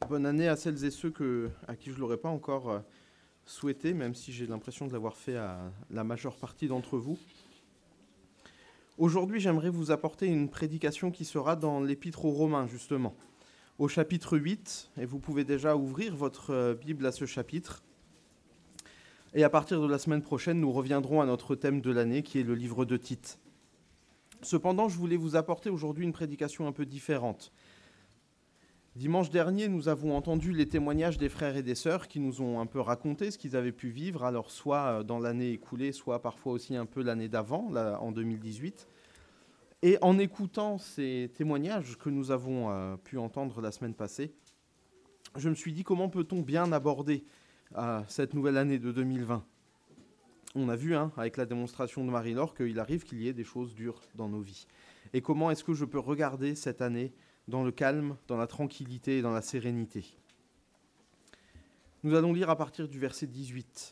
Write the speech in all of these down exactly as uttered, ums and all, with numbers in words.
Bonne année à celles et ceux que, à qui je ne l'aurais pas encore euh, souhaité, même si j'ai l'impression de l'avoir fait à la majeure partie d'entre vous. Aujourd'hui, j'aimerais vous apporter une prédication qui sera dans l'Épître aux Romains, justement, au chapitre huit, et vous pouvez déjà ouvrir votre euh, Bible à ce chapitre. Et à partir de la semaine prochaine, nous reviendrons à notre thème de l'année, qui est le livre de Tite. Cependant, je voulais vous apporter aujourd'hui une prédication un peu différente. Dimanche dernier, nous avons entendu les témoignages des frères et des sœurs qui nous ont un peu raconté ce qu'ils avaient pu vivre, alors soit dans l'année écoulée, soit parfois aussi un peu l'année d'avant, là, en deux mille dix-huit. Et en écoutant ces témoignages que nous avons euh, pu entendre la semaine passée, je me suis dit comment peut-on bien aborder euh, cette nouvelle année de deux mille vingt. On a vu hein, avec la démonstration de Marie-Laure qu'il arrive qu'il y ait des choses dures dans nos vies. Et comment est-ce que je peux regarder cette année dans le calme, dans la tranquillité et dans la sérénité. Nous allons lire à partir du verset dix-huit.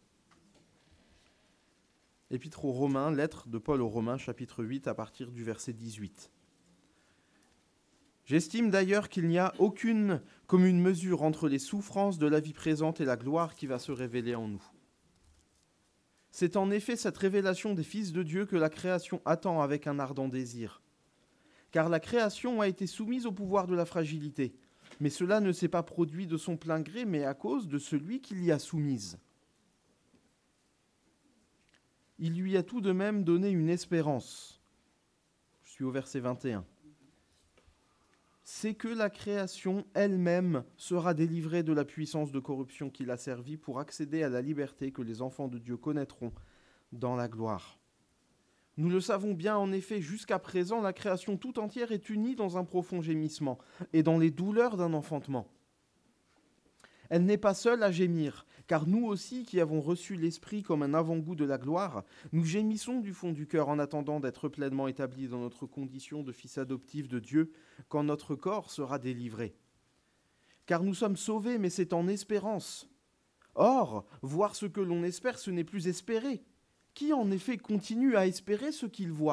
Épître aux Romains, lettre de Paul aux Romains, chapitre huit, à partir du verset dix-huit. J'estime d'ailleurs qu'il n'y a aucune commune mesure entre les souffrances de la vie présente et la gloire qui va se révéler en nous. C'est en effet cette révélation des fils de Dieu que la création attend avec un ardent désir. Car la création a été soumise au pouvoir de la fragilité, mais cela ne s'est pas produit de son plein gré, mais à cause de celui qui l'y a soumise. Il lui a tout de même donné une espérance. Je suis au verset vingt et un. C'est que la création elle-même sera délivrée de la puissance de corruption qui l'a servie pour accéder à la liberté que les enfants de Dieu connaîtront dans la gloire. Nous le savons bien, en effet, jusqu'à présent, la création tout entière est unie dans un profond gémissement et dans les douleurs d'un enfantement. Elle n'est pas seule à gémir, car nous aussi, qui avons reçu l'Esprit comme un avant-goût de la gloire, nous gémissons du fond du cœur en attendant d'être pleinement établis dans notre condition de fils adoptifs de Dieu, quand notre corps sera délivré. Car nous sommes sauvés, mais c'est en espérance. Or, voir ce que l'on espère, ce n'est plus espérer. Qui en effet continue à espérer ce qu'il voit ?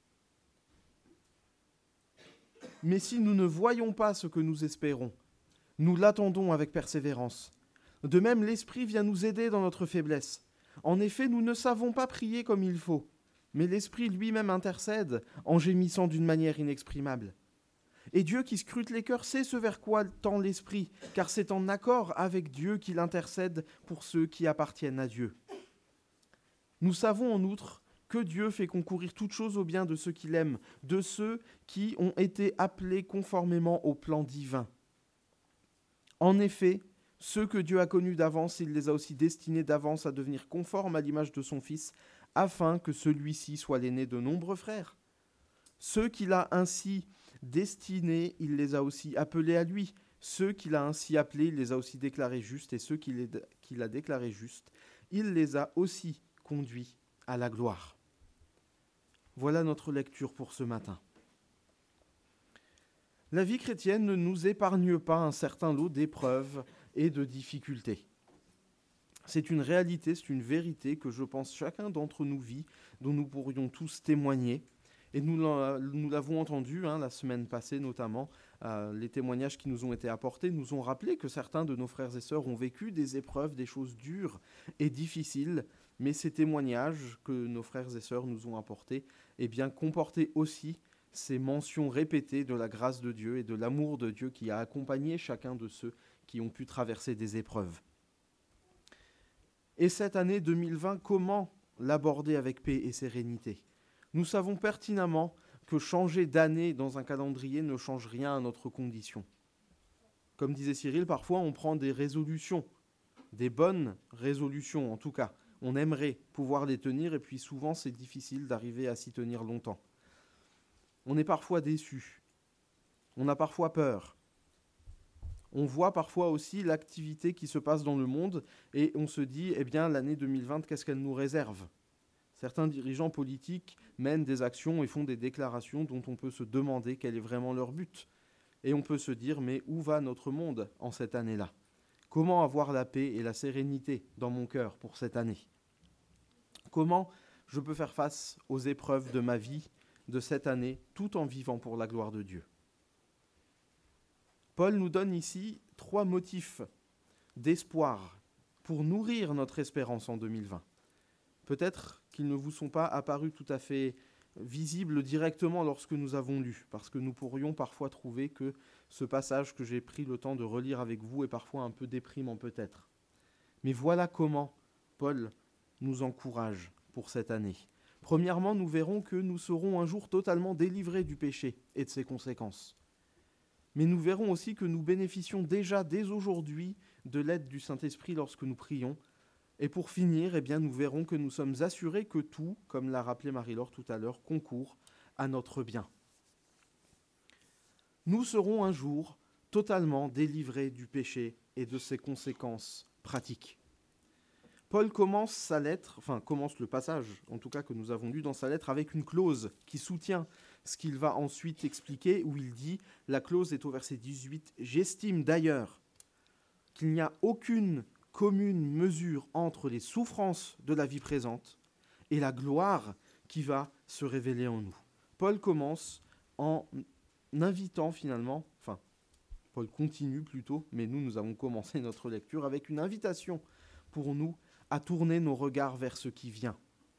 Mais si nous ne voyons pas ce que nous espérons, nous l'attendons avec persévérance. De même, l'Esprit vient nous aider dans notre faiblesse. En effet, nous ne savons pas prier comme il faut, mais l'Esprit lui-même intercède en gémissant d'une manière inexprimable. Et Dieu qui scrute les cœurs sait ce vers quoi tend l'Esprit, car c'est en accord avec Dieu qu'il intercède pour ceux qui appartiennent à Dieu. Nous savons en outre que Dieu fait concourir toutes choses au bien de ceux qu'il aime, de ceux qui ont été appelés conformément au plan divin. En effet, ceux que Dieu a connus d'avance, il les a aussi destinés d'avance à devenir conformes à l'image de son Fils, afin que celui-ci soit l'aîné de nombreux frères. Ceux qu'il a ainsi destinés, il les a aussi appelés à lui. Ceux qu'il a ainsi appelés, il les a aussi déclarés justes, et ceux qu'il a déclarés justes, il les a aussi conduit à la gloire. Voilà notre lecture pour ce matin. La vie chrétienne ne nous épargne pas un certain lot d'épreuves et de difficultés. C'est une réalité, c'est une vérité que je pense chacun d'entre nous vit, dont nous pourrions tous témoigner. Et nous, nous l'avons entendu hein, la semaine passée notamment, euh, les témoignages qui nous ont été apportés nous ont rappelé que certains de nos frères et sœurs ont vécu des épreuves, des choses dures et difficiles, mais ces témoignages que nos frères et sœurs nous ont apportés eh bien, comportaient aussi ces mentions répétées de la grâce de Dieu et de l'amour de Dieu qui a accompagné chacun de ceux qui ont pu traverser des épreuves. Et cette année deux mille vingt, comment l'aborder avec paix et sérénité ? Nous savons pertinemment que changer d'année dans un calendrier ne change rien à notre condition. Comme disait Cyril, parfois on prend des résolutions, des bonnes résolutions en tout cas. On aimerait pouvoir les tenir et puis souvent c'est difficile d'arriver à s'y tenir longtemps. On est parfois déçu, on a parfois peur. On voit parfois aussi l'activité qui se passe dans le monde et on se dit, eh bien l'année deux mille vingt, qu'est-ce qu'elle nous réserve ? Certains dirigeants politiques mènent des actions et font des déclarations dont on peut se demander quel est vraiment leur but. Et on peut se dire, mais où va notre monde en cette année-là ? Comment avoir la paix et la sérénité dans mon cœur pour cette année ? Comment je peux faire face aux épreuves de ma vie de cette année tout en vivant pour la gloire de Dieu ? Paul nous donne ici trois motifs d'espoir pour nourrir notre espérance en deux mille vingt. Peut-être qu'ils ne vous sont pas apparus tout à fait visibles directement lorsque nous avons lu, parce que nous pourrions parfois trouver que ce passage que j'ai pris le temps de relire avec vous est parfois un peu déprimant peut-être. Mais voilà comment Paul nous encourage pour cette année. Premièrement, nous verrons que nous serons un jour totalement délivrés du péché et de ses conséquences. Mais nous verrons aussi que nous bénéficions déjà dès aujourd'hui de l'aide du Saint-Esprit lorsque nous prions. Et pour finir, eh bien, nous verrons que nous sommes assurés que tout, comme l'a rappelé Marie-Laure tout à l'heure, concourt à notre bien. Nous serons un jour totalement délivrés du péché et de ses conséquences pratiques. Paul commence sa lettre, enfin commence le passage, en tout cas que nous avons lu dans sa lettre, avec une clause qui soutient ce qu'il va ensuite expliquer, où il dit, la clause est au verset dix-huit, « J'estime d'ailleurs qu'il n'y a aucune commune mesure entre les souffrances de la vie présente et la gloire qui va se révéler en nous. » Paul commence en invitant finalement, enfin, Paul continue plutôt, mais nous, nous avons commencé notre lecture avec une invitation pour nous à tourner nos regards vers ce qui vient,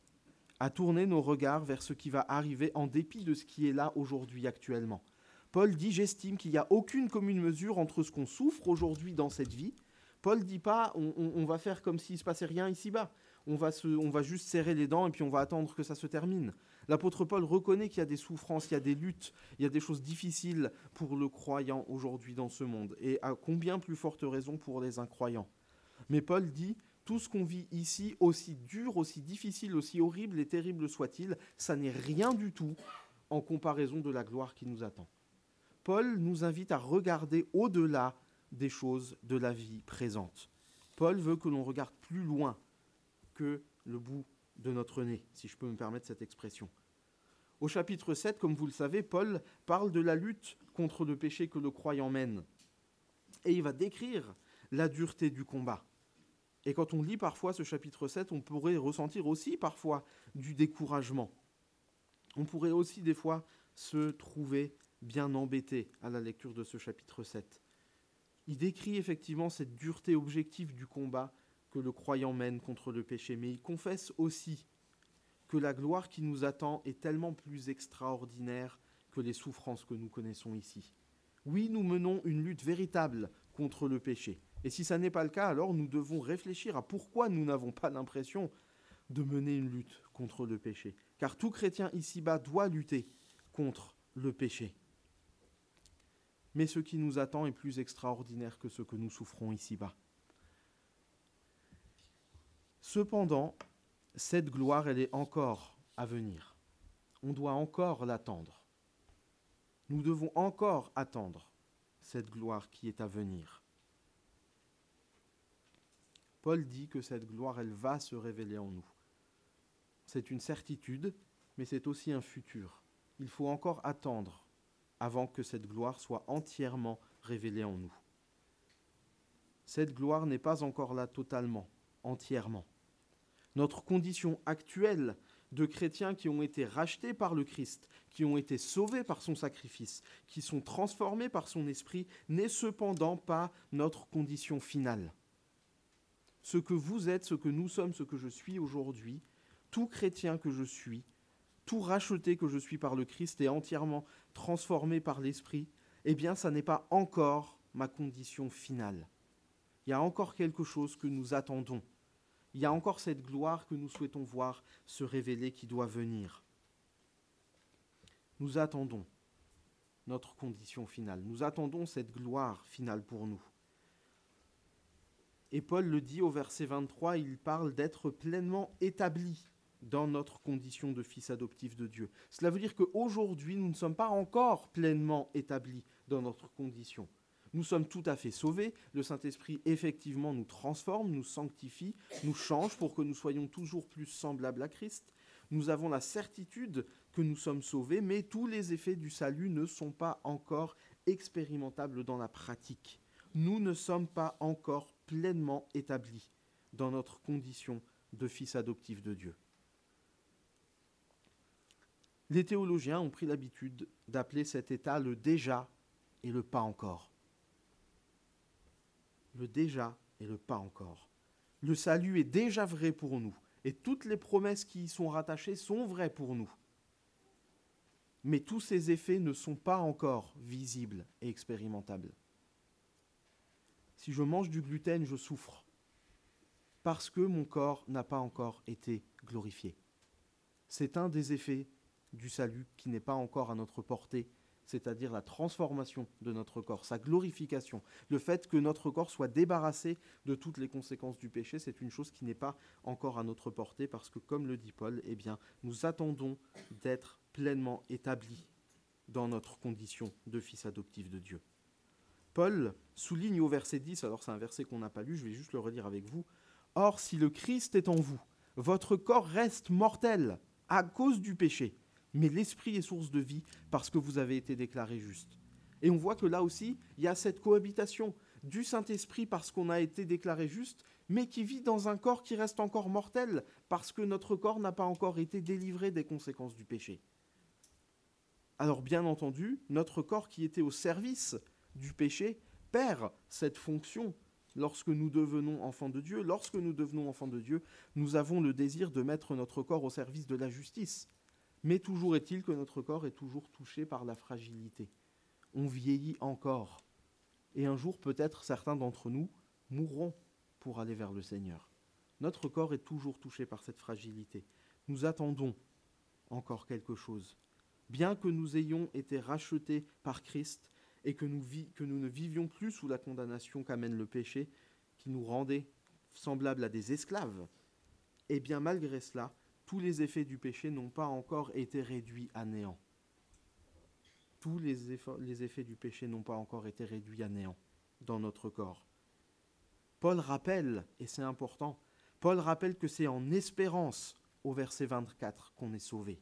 à tourner nos regards vers ce qui va arriver en dépit de ce qui est là aujourd'hui actuellement. Paul dit, j'estime qu'il n'y a aucune commune mesure entre ce qu'on souffre aujourd'hui dans cette vie. Paul ne dit pas, on, on, on va faire comme s'il ne se passait rien ici-bas. On va, se, on va juste serrer les dents et puis on va attendre que ça se termine. L'apôtre Paul reconnaît qu'il y a des souffrances, il y a des luttes, il y a des choses difficiles pour le croyant aujourd'hui dans ce monde. Et à combien plus forte raison pour les incroyants. Mais Paul dit, tout ce qu'on vit ici, aussi dur, aussi difficile, aussi horrible et terrible soit-il, ça n'est rien du tout en comparaison de la gloire qui nous attend. Paul nous invite à regarder au-delà des choses de la vie présente. Paul veut que l'on regarde plus loin que le bout de notre nez, si je peux me permettre cette expression. Au chapitre sept, comme vous le savez, Paul parle de la lutte contre le péché que le croyant mène. Et il va décrire la dureté du combat. Et quand on lit parfois ce chapitre sept, on pourrait ressentir aussi parfois du découragement. On pourrait aussi des fois se trouver bien embêté à la lecture de ce chapitre sept. Il décrit effectivement cette dureté objective du combat que le croyant mène contre le péché, mais il confesse aussi que la gloire qui nous attend est tellement plus extraordinaire que les souffrances que nous connaissons ici. Oui, nous menons une lutte véritable contre le péché. Et si ça n'est pas le cas, alors nous devons réfléchir à pourquoi nous n'avons pas l'impression de mener une lutte contre le péché. Car tout chrétien ici-bas doit lutter contre le péché. Mais ce qui nous attend est plus extraordinaire que ce que nous souffrons ici-bas. Cependant, cette gloire, elle est encore à venir. On doit encore l'attendre. Nous devons encore attendre cette gloire qui est à venir. Paul dit que cette gloire, elle va se révéler en nous. C'est une certitude, mais c'est aussi un futur. Il faut encore attendre avant que cette gloire soit entièrement révélée en nous. Cette gloire n'est pas encore là totalement, entièrement. Notre condition actuelle de chrétiens qui ont été rachetés par le Christ, qui ont été sauvés par son sacrifice, qui sont transformés par son esprit, n'est cependant pas notre condition finale. Ce que vous êtes, ce que nous sommes, ce que je suis aujourd'hui, tout chrétien que je suis, tout racheté que je suis par le Christ et entièrement transformé par l'Esprit, eh bien, ça n'est pas encore ma condition finale. Il y a encore quelque chose que nous attendons. Il y a encore cette gloire que nous souhaitons voir se révéler qui doit venir. Nous attendons notre condition finale. Nous attendons cette gloire finale pour nous. Et Paul le dit au verset vingt-trois, il parle d'être pleinement établi dans notre condition de fils adoptif de Dieu. Cela veut dire qu'aujourd'hui, nous ne sommes pas encore pleinement établis dans notre condition. Nous sommes tout à fait sauvés. Le Saint-Esprit, effectivement, nous transforme, nous sanctifie, nous change pour que nous soyons toujours plus semblables à Christ. Nous avons la certitude que nous sommes sauvés, mais tous les effets du salut ne sont pas encore expérimentables dans la pratique. Nous ne sommes pas encore pleinement établis dans notre condition de fils adoptif de Dieu. Les théologiens ont pris l'habitude d'appeler cet état le déjà et le pas encore. le déjà et le pas encore. Le salut est déjà vrai pour nous, et toutes les promesses qui y sont rattachées sont vraies pour nous. Mais tous ces effets ne sont pas encore visibles et expérimentables. Si je mange du gluten, je souffre, parce que mon corps n'a pas encore été glorifié. C'est un des effets du salut qui n'est pas encore à notre portée, c'est-à-dire la transformation de notre corps, sa glorification. Le fait que notre corps soit débarrassé de toutes les conséquences du péché, c'est une chose qui n'est pas encore à notre portée, parce que, comme le dit Paul, eh bien, nous attendons d'être pleinement établis dans notre condition de fils adoptif de Dieu. Paul souligne au verset dix, alors c'est un verset qu'on n'a pas lu, je vais juste le relire avec vous. « Or, si le Christ est en vous, votre corps reste mortel à cause du péché, mais l'esprit est source de vie parce que vous avez été déclaré juste. » Et on voit que là aussi, il y a cette cohabitation du Saint-Esprit parce qu'on a été déclaré juste, mais qui vit dans un corps qui reste encore mortel parce que notre corps n'a pas encore été délivré des conséquences du péché. Alors bien entendu, notre corps qui était au service du péché perd cette fonction lorsque nous devenons enfants de Dieu. Lorsque nous devenons enfants de Dieu, nous avons le désir de mettre notre corps au service de la justice. Mais toujours est-il que notre corps est toujours touché par la fragilité. On vieillit encore. Et un jour, peut-être, certains d'entre nous mourront pour aller vers le Seigneur. Notre corps est toujours touché par cette fragilité. Nous attendons encore quelque chose. Bien que nous ayons été rachetés par Christ et que nous, vi- que nous ne vivions plus sous la condamnation qu'amène le péché, qui nous rendait semblables à des esclaves, eh bien malgré cela, tous les effets du péché n'ont pas encore été réduits à néant. Tous les, efforts, les effets du péché n'ont pas encore été réduits à néant dans notre corps. Paul rappelle, et c'est important, Paul rappelle que c'est en espérance, au verset vingt-quatre, qu'on est sauvé.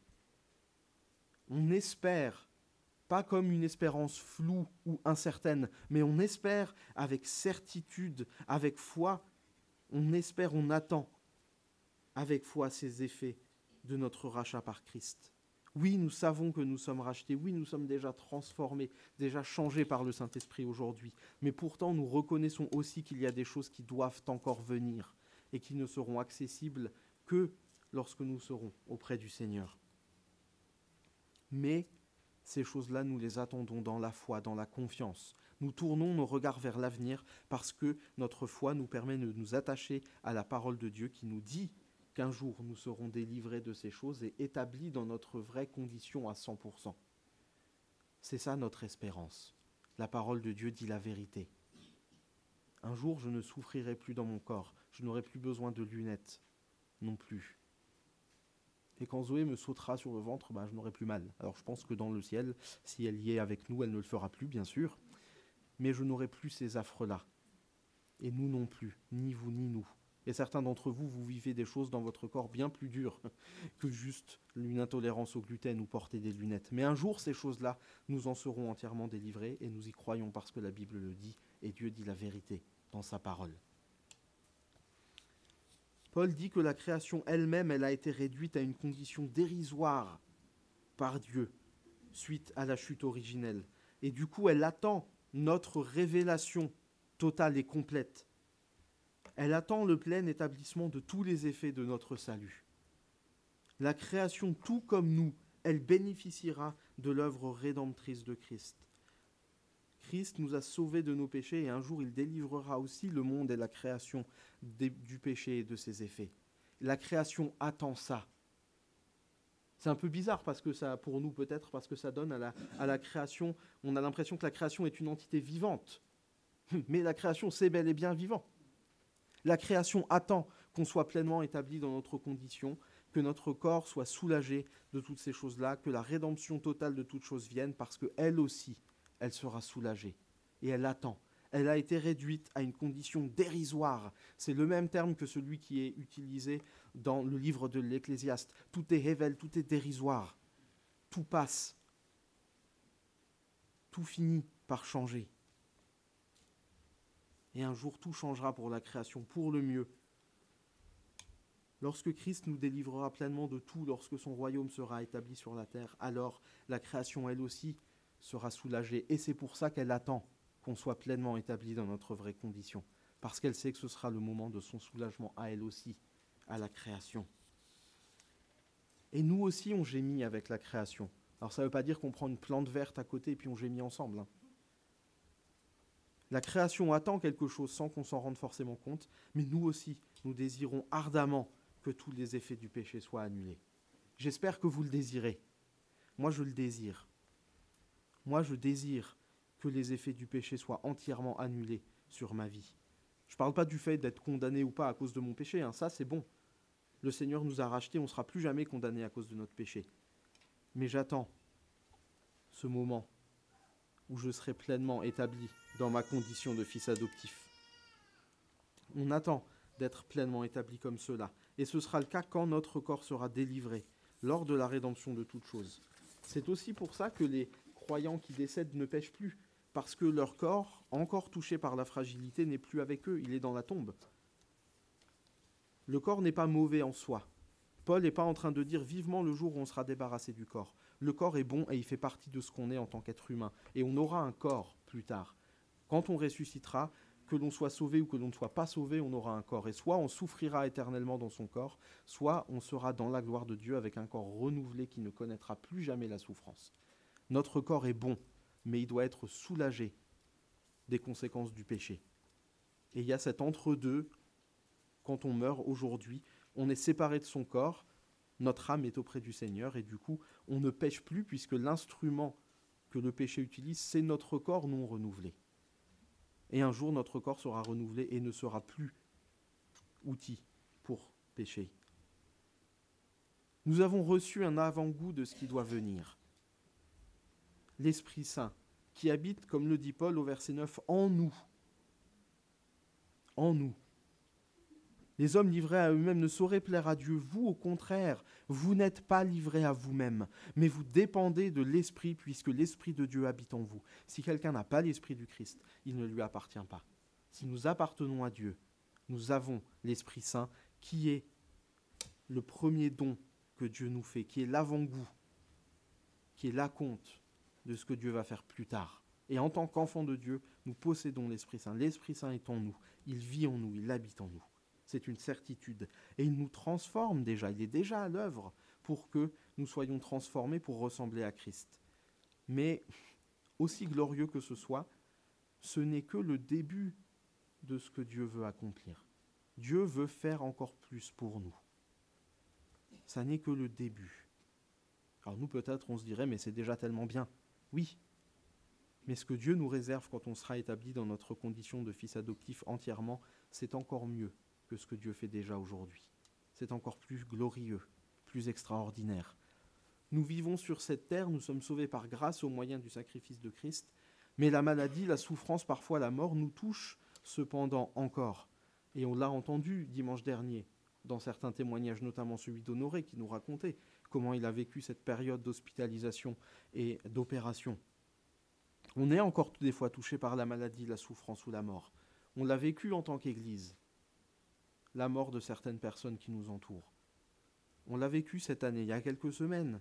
On espère, pas comme une espérance floue ou incertaine, mais on espère avec certitude, avec foi, on espère, on attend avec foi ces effets de notre rachat par Christ. Oui, nous savons que nous sommes rachetés, oui, nous sommes déjà transformés, déjà changés par le Saint-Esprit aujourd'hui, mais pourtant nous reconnaissons aussi qu'il y a des choses qui doivent encore venir et qui ne seront accessibles que lorsque nous serons auprès du Seigneur. Mais ces choses-là, nous les attendons dans la foi, dans la confiance. Nous tournons nos regards vers l'avenir parce que notre foi nous permet de nous attacher à la parole de Dieu qui nous dit qu'un jour nous serons délivrés de ces choses et établis dans notre vraie condition à cent pour cent. C'est ça notre espérance. La parole de Dieu dit la vérité. Un jour, je ne souffrirai plus dans mon corps. Je n'aurai plus besoin de lunettes non plus. Et quand Zoé me sautera sur le ventre, bah, je n'aurai plus mal. Alors je pense que dans le ciel, si elle y est avec nous, elle ne le fera plus, bien sûr. Mais je n'aurai plus ces affres-là. Et nous non plus, ni vous ni nous. Et certains d'entre vous, vous vivez des choses dans votre corps bien plus dures que juste une intolérance au gluten ou porter des lunettes. Mais un jour, ces choses-là, nous en serons entièrement délivrés et nous y croyons parce que la Bible le dit et Dieu dit la vérité dans sa parole. Paul dit que la création elle-même, elle a été réduite à une condition dérisoire par Dieu suite à la chute originelle. Et du coup, elle attend notre révélation totale et complète. Elle attend le plein établissement de tous les effets de notre salut. La création, tout comme nous, elle bénéficiera de l'œuvre rédemptrice de Christ. Christ nous a sauvés de nos péchés et un jour il délivrera aussi le monde et la création des, du péché et de ses effets. La création attend ça. C'est un peu bizarre parce que ça, pour nous peut-être, parce que ça donne à la, à la création, on a l'impression que la création est une entité vivante. Mais la création, c'est bel et bien vivant. La création attend qu'on soit pleinement établi dans notre condition, que notre corps soit soulagé de toutes ces choses-là, que la rédemption totale de toutes choses vienne, parce qu'elle aussi, elle sera soulagée. Et elle attend. Elle a été réduite à une condition dérisoire. C'est le même terme que celui qui est utilisé dans le livre de l'Ecclésiaste. Tout est hével, tout est dérisoire. Tout passe. Tout finit par changer. Et un jour, tout changera pour la création, pour le mieux. Lorsque Christ nous délivrera pleinement de tout, lorsque son royaume sera établi sur la terre, alors la création, elle aussi, sera soulagée. Et c'est pour ça qu'elle attend qu'on soit pleinement établi dans notre vraie condition. parce qu'elle sait que ce sera le moment de son soulagement à elle aussi, à la création. Et nous aussi, on gémit avec la création. Alors ça ne veut pas dire qu'on prend une plante verte à côté et puis on gémit ensemble. Hein. La création attend quelque chose sans qu'on s'en rende forcément compte, mais nous aussi, nous désirons ardemment que tous les effets du péché soient annulés. J'espère que vous le désirez. Moi, je le désire. Moi, je désire que les effets du péché soient entièrement annulés sur ma vie. Je ne parle pas du fait d'être condamné ou pas à cause de mon péché, hein, ça c'est bon. Le Seigneur nous a rachetés, on ne sera plus jamais condamné à cause de notre péché. Mais j'attends ce moment où je serai pleinement établi dans ma condition de fils adoptif. On attend d'être pleinement établi comme cela. Et ce sera le cas quand notre corps sera délivré, lors de la rédemption de toutes choses. C'est aussi pour ça que les croyants qui décèdent ne pêchent plus, parce que leur corps, encore touché par la fragilité, n'est plus avec eux, il est dans la tombe. Le corps n'est pas mauvais en soi. Paul n'est pas en train de dire vivement le jour où on sera débarrassé du corps. Le corps est bon et il fait partie de ce qu'on est en tant qu'être humain. Et on aura un corps plus tard. Quand on ressuscitera, que l'on soit sauvé ou que l'on ne soit pas sauvé, on aura un corps. Et soit on souffrira éternellement dans son corps, soit on sera dans la gloire de Dieu avec un corps renouvelé qui ne connaîtra plus jamais la souffrance. Notre corps est bon, mais il doit être soulagé des conséquences du péché. Et il y a cet entre-deux, quand on meurt aujourd'hui, on est séparé de son corps, notre âme est auprès du Seigneur, et du coup, on ne pêche plus, puisque l'instrument que le péché utilise, c'est notre corps non renouvelé. Et un jour, notre corps sera renouvelé et ne sera plus outil pour pécher. Nous avons reçu un avant-goût de ce qui doit venir. L'Esprit Saint, qui habite, comme le dit Paul au verset neuf, en nous. En nous. Les hommes livrés à eux-mêmes ne sauraient plaire à Dieu. Vous, au contraire, vous n'êtes pas livrés à vous-même, mais vous dépendez de l'Esprit, puisque l'Esprit de Dieu habite en vous. Si quelqu'un n'a pas l'Esprit du Christ, il ne lui appartient pas. Si nous appartenons à Dieu, nous avons l'Esprit Saint, qui est le premier don que Dieu nous fait, qui est l'avant-goût, qui est l'acompte de ce que Dieu va faire plus tard. Et en tant qu'enfants de Dieu, nous possédons l'Esprit Saint. L'Esprit Saint est en nous, il vit en nous, il habite en nous. C'est une certitude. Et il nous transforme déjà, il est déjà à l'œuvre pour que nous soyons transformés pour ressembler à Christ. Mais, aussi glorieux que ce soit, ce n'est que le début de ce que Dieu veut accomplir. Dieu veut faire encore plus pour nous. Ça n'est que le début. Alors nous, peut-être, on se dirait, mais c'est déjà tellement bien. Oui, mais ce que Dieu nous réserve quand on sera établi dans notre condition de fils adoptif entièrement, c'est encore mieux que ce que Dieu fait déjà aujourd'hui. C'est encore plus glorieux, plus extraordinaire. Nous vivons sur cette terre, nous sommes sauvés par grâce au moyen du sacrifice de Christ, mais la maladie, la souffrance, parfois la mort nous touchent cependant encore. Et on l'a entendu dimanche dernier, dans certains témoignages, notamment celui d'Honoré, qui nous racontait comment il a vécu cette période d'hospitalisation et d'opération. On est encore des fois touché par la maladie, la souffrance ou la mort. On l'a vécu en tant qu'Église, la mort de certaines personnes qui nous entourent. On l'a vécu cette année, il y a quelques semaines.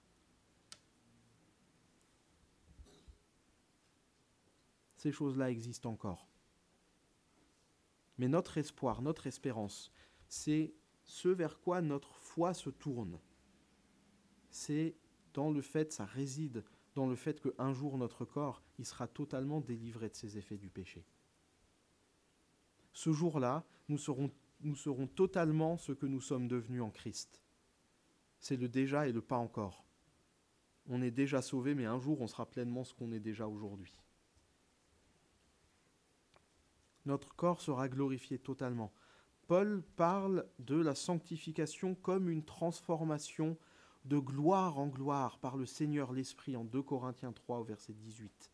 Ces choses-là existent encore. Mais notre espoir, notre espérance, c'est ce vers quoi notre foi se tourne. C'est dans le fait, ça réside dans le fait qu'un jour notre corps, il sera totalement délivré de ses effets du péché. Ce jour-là, nous serons, nous serons totalement ce que nous sommes devenus en Christ. C'est le déjà et le pas encore. On est déjà sauvés, mais un jour on sera pleinement ce qu'on est déjà aujourd'hui. Notre corps sera glorifié totalement. Paul parle de la sanctification comme une transformation de gloire en gloire par le Seigneur l'Esprit en deux Corinthiens trois au verset dix-huit.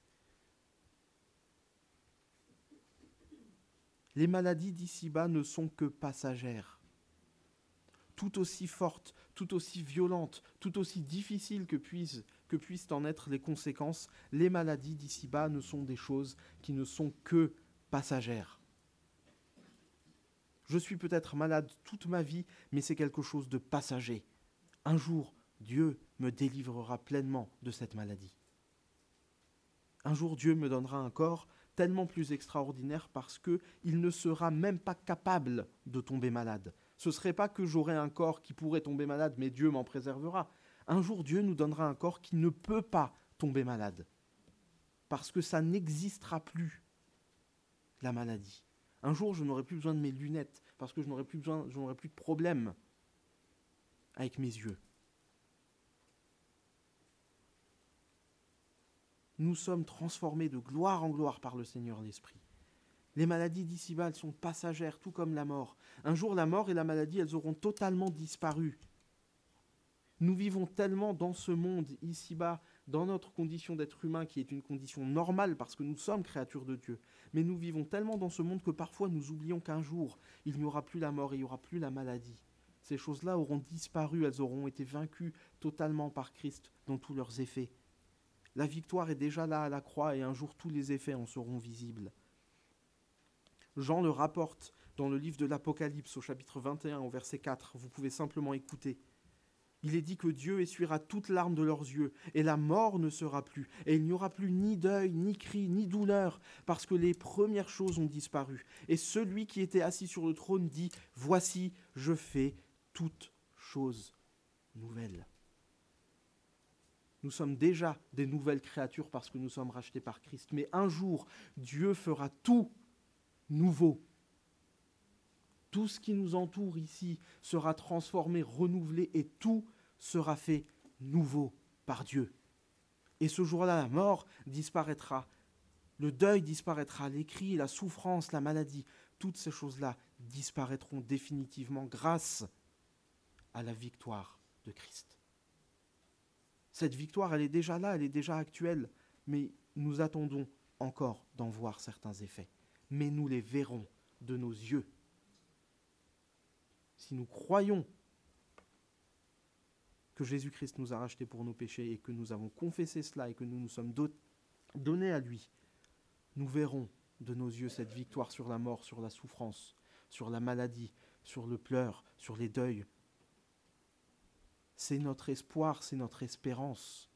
Les maladies d'ici-bas ne sont que passagères. Tout aussi fortes, tout aussi violentes, tout aussi difficiles que puissent, que puissent en être les conséquences, les maladies d'ici-bas ne sont des choses qui ne sont que passagères. Je suis peut-être malade toute ma vie, mais c'est quelque chose de passager. Un jour, Dieu me délivrera pleinement de cette maladie. Un jour, Dieu me donnera un corps tellement plus extraordinaire parce qu'il ne sera même pas capable de tomber malade. Ce ne serait pas que j'aurai un corps qui pourrait tomber malade, mais Dieu m'en préservera. Un jour, Dieu nous donnera un corps qui ne peut pas tomber malade. Parce que ça n'existera plus, la maladie. Un jour, je n'aurai plus besoin de mes lunettes, parce que je n'aurai plus besoin, je n'aurai plus de problème avec mes yeux. Nous sommes transformés de gloire en gloire par le Seigneur l'Esprit. Les maladies d'ici-bas, elles sont passagères, tout comme la mort. Un jour, la mort et la maladie, elles auront totalement disparu. Nous vivons tellement dans ce monde, ici-bas, dans notre condition d'être humain, qui est une condition normale parce que nous sommes créatures de Dieu. Mais nous vivons tellement dans ce monde que parfois nous oublions qu'un jour, il n'y aura plus la mort et il n'y aura plus la maladie. Ces choses-là auront disparu, elles auront été vaincues totalement par Christ dans tous leurs effets. La victoire est déjà là à la croix et un jour tous les effets en seront visibles. Jean le rapporte dans le livre de l'Apocalypse au chapitre vingt et un au verset quatre. Vous pouvez simplement écouter. Il est dit que Dieu essuiera toute larme de leurs yeux et la mort ne sera plus. Et il n'y aura plus ni deuil, ni cri, ni douleur parce que les premières choses ont disparu. Et celui qui était assis sur le trône dit « Voici, je fais toutes choses nouvelles ». Nous sommes déjà des nouvelles créatures parce que nous sommes rachetés par Christ. Mais un jour, Dieu fera tout nouveau. Tout ce qui nous entoure ici sera transformé, renouvelé et tout sera fait nouveau par Dieu. Et ce jour-là, la mort disparaîtra, le deuil disparaîtra, les cris, la souffrance, la maladie, toutes ces choses-là disparaîtront définitivement grâce à la victoire de Christ. Cette victoire, elle est déjà là, elle est déjà actuelle, mais nous attendons encore d'en voir certains effets. Mais nous les verrons de nos yeux. Si nous croyons que Jésus-Christ nous a rachetés pour nos péchés et que nous avons confessé cela et que nous nous sommes do- donnés à lui, nous verrons de nos yeux cette victoire sur la mort, sur la souffrance, sur la maladie, sur le pleur, sur les deuils. C'est notre espoir, c'est notre espérance.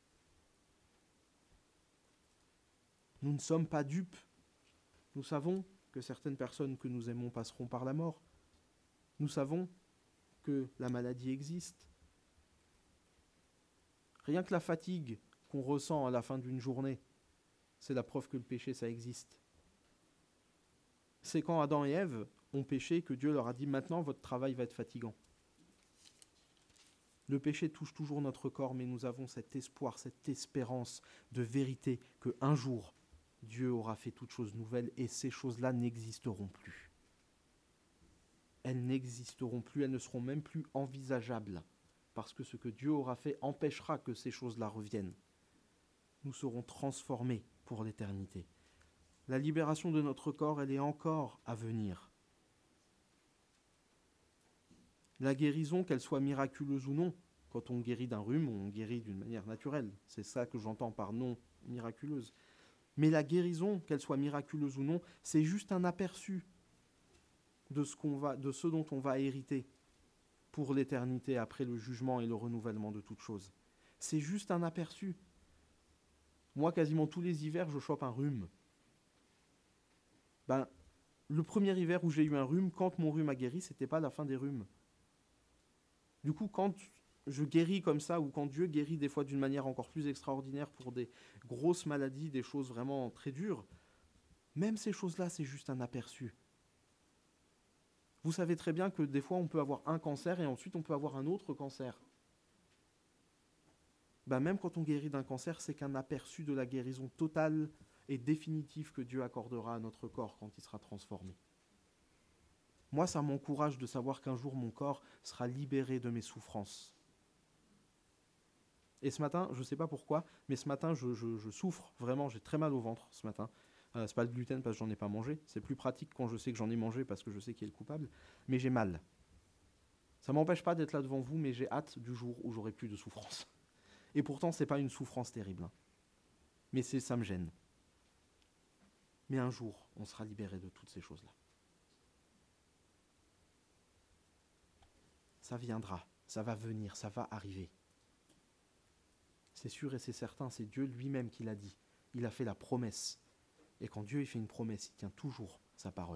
Nous ne sommes pas dupes. Nous savons que certaines personnes que nous aimons passeront par la mort. Nous savons que la maladie existe. Rien que la fatigue qu'on ressent à la fin d'une journée, c'est la preuve que le péché, ça existe. C'est quand Adam et Ève ont péché que Dieu leur a dit « Maintenant, votre travail va être fatigant ». Le péché touche toujours notre corps, mais nous avons cet espoir, cette espérance de vérité qu'un jour, Dieu aura fait toutes choses nouvelles et ces choses-là n'existeront plus. Elles n'existeront plus, elles ne seront même plus envisageables, parce que ce que Dieu aura fait empêchera que ces choses-là reviennent. Nous serons transformés pour l'éternité. La libération de notre corps, elle est encore à venir. La guérison, qu'elle soit miraculeuse ou non, quand on guérit d'un rhume, on guérit d'une manière naturelle. C'est ça que j'entends par non miraculeuse. Mais la guérison, qu'elle soit miraculeuse ou non, c'est juste un aperçu de ce qu'on va, de ce dont on va hériter pour l'éternité après le jugement et le renouvellement de toutes choses. C'est juste un aperçu. Moi, quasiment tous les hivers, je chope un rhume. Ben, le premier hiver où j'ai eu un rhume, quand mon rhume a guéri, c'était pas la fin des rhumes. Du coup, quand je guéris comme ça, ou quand Dieu guérit des fois d'une manière encore plus extraordinaire pour des grosses maladies, des choses vraiment très dures, même ces choses-là, c'est juste un aperçu. Vous savez très bien que des fois, on peut avoir un cancer et ensuite on peut avoir un autre cancer. Ben, même quand on guérit d'un cancer, c'est qu'un aperçu de la guérison totale et définitive que Dieu accordera à notre corps quand il sera transformé. Moi, ça m'encourage de savoir qu'un jour, mon corps sera libéré de mes souffrances. Et ce matin, je ne sais pas pourquoi, mais ce matin, je, je, je souffre vraiment, j'ai très mal au ventre ce matin. Euh, c'est pas le gluten parce que j'en ai pas mangé, c'est plus pratique quand je sais que j'en ai mangé parce que je sais qui est le coupable, mais j'ai mal. Ça ne m'empêche pas d'être là devant vous, mais j'ai hâte du jour où j'aurai plus de souffrance. Et pourtant, ce n'est pas une souffrance terrible, hein. Mais c'est, ça me gêne. Mais un jour, on sera libéré de toutes ces choses-là. Ça viendra, ça va venir, ça va arriver. C'est sûr et c'est certain, c'est Dieu lui-même qui l'a dit. Il a fait la promesse. Et quand Dieu il fait une promesse, il tient toujours sa parole.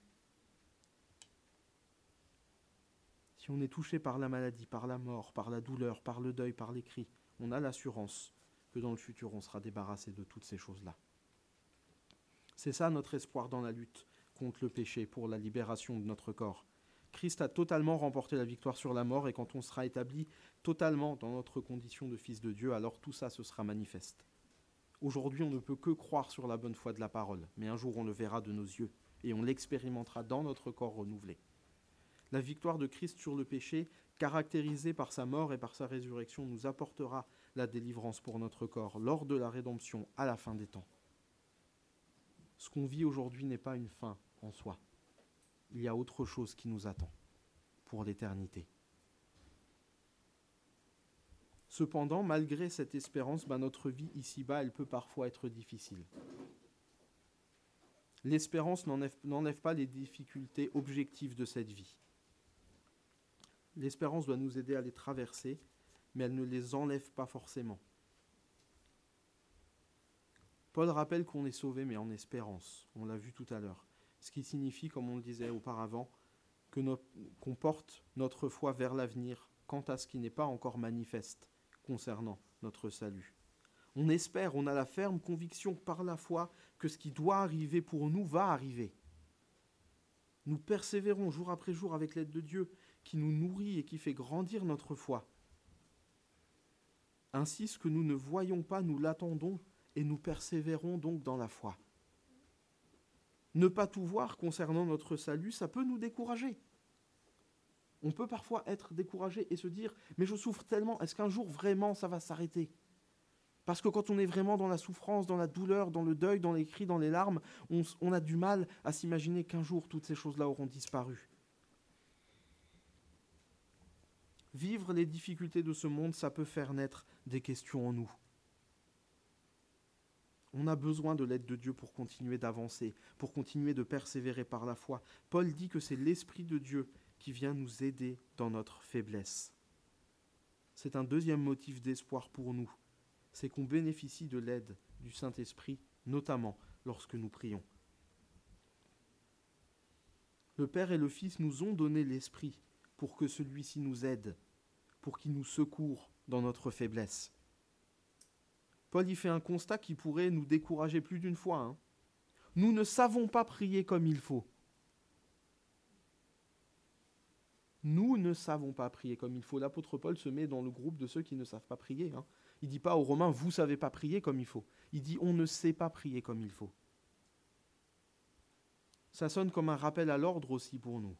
Si on est touché par la maladie, par la mort, par la douleur, par le deuil, par les cris, on a l'assurance que dans le futur, on sera débarrassé de toutes ces choses-là. C'est ça notre espoir dans la lutte contre le péché, pour la libération de notre corps. Christ a totalement remporté la victoire sur la mort, et quand on sera établi totalement dans notre condition de fils de Dieu, alors tout ça se sera manifeste. Aujourd'hui, on ne peut que croire sur la bonne foi de la parole, mais un jour on le verra de nos yeux, et on l'expérimentera dans notre corps renouvelé. La victoire de Christ sur le péché, caractérisée par sa mort et par sa résurrection, nous apportera la délivrance pour notre corps lors de la rédemption à la fin des temps. Ce qu'on vit aujourd'hui n'est pas une fin en soi. Il y a autre chose qui nous attend pour l'éternité. Cependant, malgré cette espérance, ben notre vie ici-bas, elle peut parfois être difficile. L'espérance n'enlève, n'enlève pas les difficultés objectives de cette vie. L'espérance doit nous aider à les traverser, mais elle ne les enlève pas forcément. Paul rappelle qu'on est sauvé, mais en espérance. On l'a vu tout à l'heure. Ce qui signifie, comme on le disait auparavant, que notre, qu'on porte notre foi vers l'avenir quant à ce qui n'est pas encore manifeste concernant notre salut. On espère, on a la ferme conviction par la foi que ce qui doit arriver pour nous va arriver. Nous persévérons jour après jour avec l'aide de Dieu qui nous nourrit et qui fait grandir notre foi. Ainsi, ce que nous ne voyons pas, nous l'attendons et nous persévérons donc dans la foi. Ne pas tout voir concernant notre salut, ça peut nous décourager. On peut parfois être découragé et se dire « mais je souffre tellement, est-ce qu'un jour vraiment ça va s'arrêter ?» Parce que quand on est vraiment dans la souffrance, dans la douleur, dans le deuil, dans les cris, dans les larmes, on, on a du mal à s'imaginer qu'un jour toutes ces choses-là auront disparu. Vivre les difficultés de ce monde, ça peut faire naître des questions en nous. On a besoin de l'aide de Dieu pour continuer d'avancer, pour continuer de persévérer par la foi. Paul dit que c'est l'Esprit de Dieu qui vient nous aider dans notre faiblesse. C'est un deuxième motif d'espoir pour nous, c'est qu'on bénéficie de l'aide du Saint-Esprit, notamment lorsque nous prions. Le Père et le Fils nous ont donné l'Esprit pour que celui-ci nous aide, pour qu'il nous secoure dans notre faiblesse. Paul y fait un constat qui pourrait nous décourager plus d'une fois. Hein. Nous ne savons pas prier comme il faut. Nous ne savons pas prier comme il faut. L'apôtre Paul se met dans le groupe de ceux qui ne savent pas prier. Hein. Il ne dit pas aux Romains, vous ne savez pas prier comme il faut. Il dit, on ne sait pas prier comme il faut. Ça sonne comme un rappel à l'ordre aussi pour nous.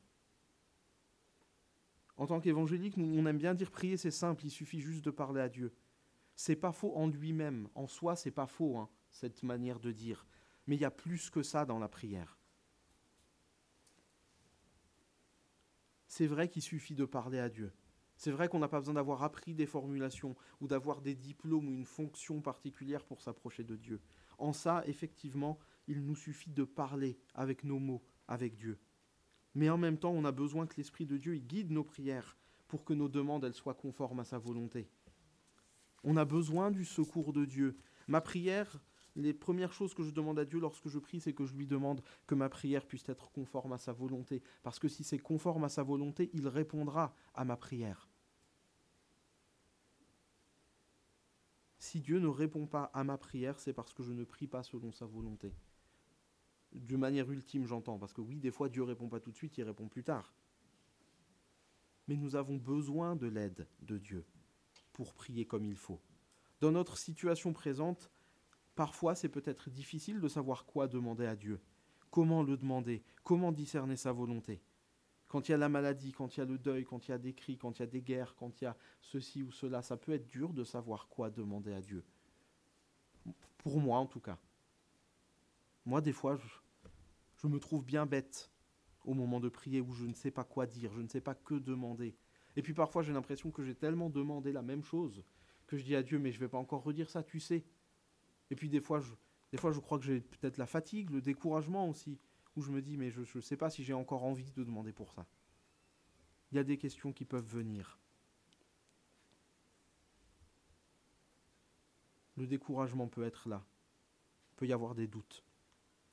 En tant qu'évangélique, nous, on aime bien dire prier, c'est simple, il suffit juste de parler à Dieu. C'est pas faux en lui-même, en soi, c'est pas faux, hein, cette manière de dire. Mais il y a plus que ça dans la prière. C'est vrai qu'il suffit de parler à Dieu. C'est vrai qu'on n'a pas besoin d'avoir appris des formulations ou d'avoir des diplômes ou une fonction particulière pour s'approcher de Dieu. En ça, effectivement, il nous suffit de parler avec nos mots, avec Dieu. Mais en même temps, on a besoin que l'Esprit de Dieu il guide nos prières pour que nos demandes elles soient conformes à sa volonté. On a besoin du secours de Dieu. Ma prière, les premières choses que je demande à Dieu lorsque je prie, c'est que je lui demande que ma prière puisse être conforme à sa volonté. Parce que si c'est conforme à sa volonté, il répondra à ma prière. Si Dieu ne répond pas à ma prière, c'est parce que je ne prie pas selon sa volonté. De manière ultime, j'entends. Parce que oui, des fois, Dieu ne répond pas tout de suite, il répond plus tard. Mais nous avons besoin de l'aide de Dieu pour prier comme il faut. Dans notre situation présente, parfois c'est peut-être difficile de savoir quoi demander à Dieu, comment le demander, comment discerner sa volonté. Quand il y a la maladie, quand il y a le deuil, quand il y a des cris, quand il y a des guerres, quand il y a ceci ou cela, ça peut être dur de savoir quoi demander à Dieu. Pour moi en tout cas. Moi des fois, je, je me trouve bien bête au moment de prier où je ne sais pas quoi dire, je ne sais pas que demander. Et puis parfois j'ai l'impression que j'ai tellement demandé la même chose que je dis à Dieu, mais je ne vais pas encore redire ça, tu sais. Et puis des fois, je, des fois je crois que j'ai peut-être la fatigue, le découragement aussi, où je me dis, mais je ne sais pas si j'ai encore envie de demander pour ça. Il y a des questions qui peuvent venir. Le découragement peut être là. Il peut y avoir des doutes.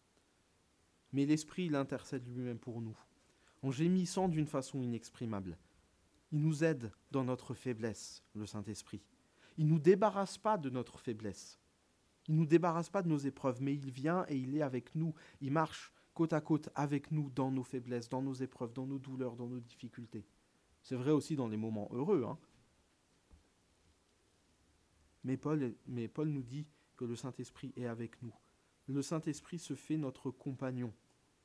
mais l'Esprit, il intercède lui-même pour nous, en gémissant d'une façon inexprimable. Il nous aide dans notre faiblesse, le Saint-Esprit. Il ne nous débarrasse pas de notre faiblesse. Il ne nous débarrasse pas de nos épreuves, mais il vient et il est avec nous. Il marche côte à côte avec nous dans nos faiblesses, dans nos épreuves, dans nos douleurs, dans nos difficultés. C'est vrai aussi dans les moments heureux. Hein. Mais, Paul, mais Paul nous dit que le Saint-Esprit est avec nous. Le Saint-Esprit se fait notre compagnon.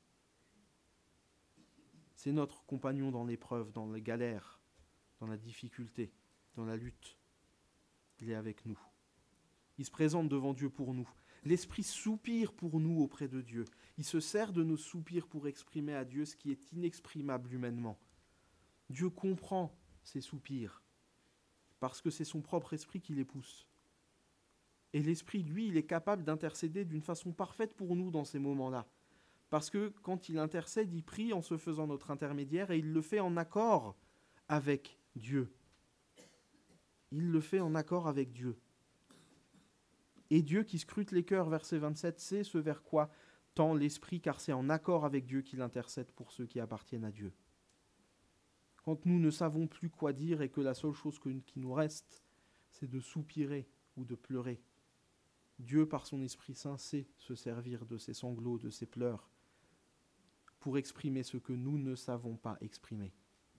C'est notre compagnon dans l'épreuve, dans les galères, dans la difficulté, dans la lutte. Il est avec nous. Il se présente devant Dieu pour nous. L'Esprit soupire pour nous auprès de Dieu. Il se sert de nos soupirs pour exprimer à Dieu ce qui est inexprimable humainement. Dieu comprend ces soupirs parce que c'est son propre esprit qui les pousse. Et l'Esprit, lui, il est capable d'intercéder d'une façon parfaite pour nous dans ces moments-là. Parce que quand il intercède, il prie en se faisant notre intermédiaire et il le fait en accord avec Dieu. Il le fait en accord avec Dieu. Et Dieu qui scrute les cœurs, verset vingt-sept, sait ce vers quoi tend l'Esprit, car c'est en accord avec Dieu qu'il intercède pour ceux qui appartiennent à Dieu. Quand nous ne savons plus quoi dire et que la seule chose que, qui nous reste, c'est de soupirer ou de pleurer, Dieu, par son Esprit Saint, sait se servir de ses sanglots, de ses pleurs, pour exprimer ce que nous ne savons pas exprimer.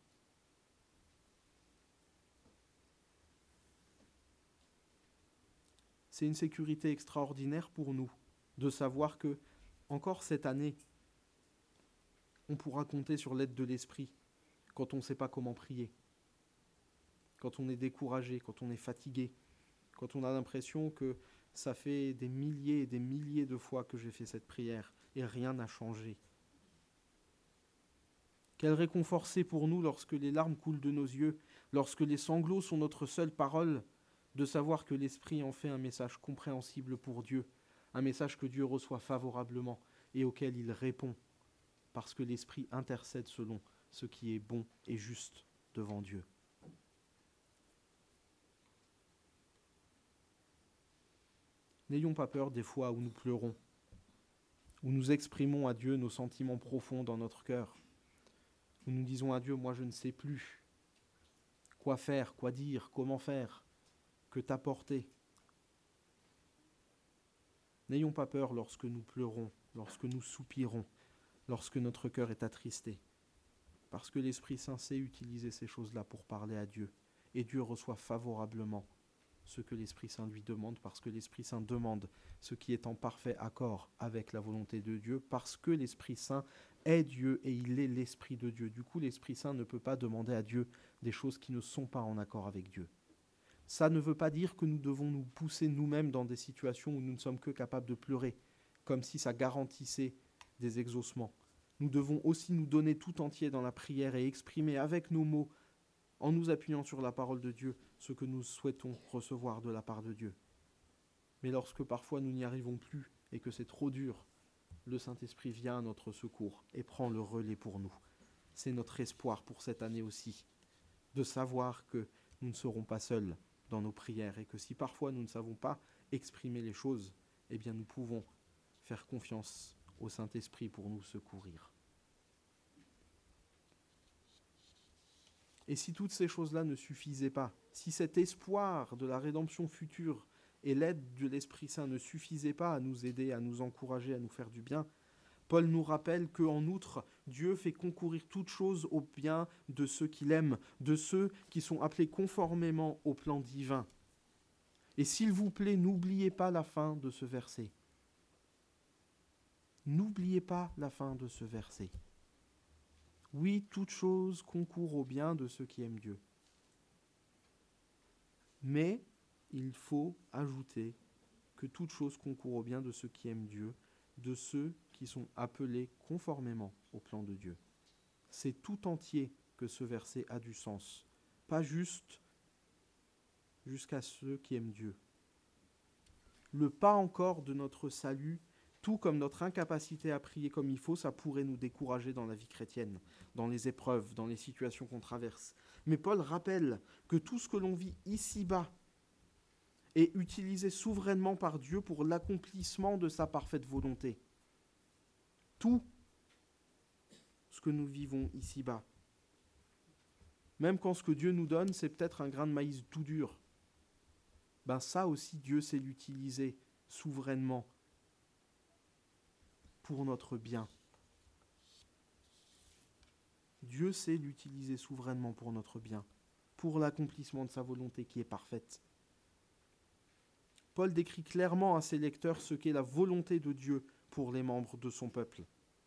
C'est une sécurité extraordinaire pour nous de savoir que, encore cette année, on pourra compter sur l'aide de l'Esprit quand on ne sait pas comment prier, quand on est découragé, quand on est fatigué, quand on a l'impression que ça fait des milliers et des milliers de fois que j'ai fait cette prière et rien n'a changé. Quel réconfort c'est pour nous lorsque les larmes coulent de nos yeux, lorsque les sanglots sont notre seule parole, de savoir que l'Esprit en fait un message compréhensible pour Dieu, un message que Dieu reçoit favorablement et auquel il répond, parce que l'Esprit intercède selon ce qui est bon et juste devant Dieu. N'ayons pas peur des fois où nous pleurons, où nous exprimons à Dieu nos sentiments profonds dans notre cœur, où nous disons à Dieu, moi je ne sais plus quoi faire, quoi dire, comment faire, que t'apporter. N'ayons pas peur lorsque nous pleurons, lorsque nous soupirons, lorsque notre cœur est attristé, parce que l'Esprit Saint sait utiliser ces choses-là pour parler à Dieu, et Dieu reçoit favorablement ce que l'Esprit Saint lui demande, parce que l'Esprit Saint demande ce qui est en parfait accord avec la volonté de Dieu, parce que l'Esprit Saint est Dieu et il est l'Esprit de Dieu. Du coup, l'Esprit Saint ne peut pas demander à Dieu des choses qui ne sont pas en accord avec Dieu. Ça ne veut pas dire que nous devons nous pousser nous-mêmes dans des situations où nous ne sommes que capables de pleurer, comme si ça garantissait des exaucements. Nous devons aussi nous donner tout entier dans la prière et exprimer avec nos mots, en nous appuyant sur la parole de Dieu, ce que nous souhaitons recevoir de la part de Dieu. Mais lorsque parfois nous n'y arrivons plus et que c'est trop dur, le Saint-Esprit vient à notre secours et prend le relais pour nous. C'est notre espoir pour cette année aussi, de savoir que nous ne serons pas seuls dans nos prières et que si parfois nous ne savons pas exprimer les choses, eh bien nous pouvons faire confiance au Saint-Esprit pour nous secourir. Et si toutes ces choses-là ne suffisaient pas, si cet espoir de la rédemption future et l'aide de l'Esprit Saint ne suffisaient pas à nous aider, à nous encourager, à nous faire du bien, Paul nous rappelle qu'en outre, Dieu fait concourir toutes choses au bien de ceux qu'il aime, de ceux qui sont appelés conformément au plan divin. Et s'il vous plaît, n'oubliez pas la fin de ce verset. N'oubliez pas la fin de ce verset. Oui, toute chose concourt au bien de ceux qui aiment Dieu. Mais il faut ajouter que toute chose concourt au bien de ceux qui aiment Dieu, de ceux qui sont appelés conformément au plan de Dieu. C'est tout entier que ce verset a du sens, pas juste jusqu'à ceux qui aiment Dieu. Le pas encore de notre salut, tout comme notre incapacité à prier comme il faut, ça pourrait nous décourager dans la vie chrétienne, dans les épreuves, dans les situations qu'on traverse. Mais Paul rappelle que tout ce que l'on vit ici-bas est utilisé souverainement par Dieu pour l'accomplissement de sa parfaite volonté. Tout ce que nous vivons ici-bas. Même quand ce que Dieu nous donne, c'est peut-être un grain de maïs tout dur. Ben ça aussi, Dieu sait l'utiliser souverainement pour notre bien. Dieu sait l'utiliser souverainement pour notre bien, pour l'accomplissement de sa volonté qui est parfaite. Paul décrit clairement à ses lecteurs ce qu'est la volonté de Dieu pour les membres de son peuple.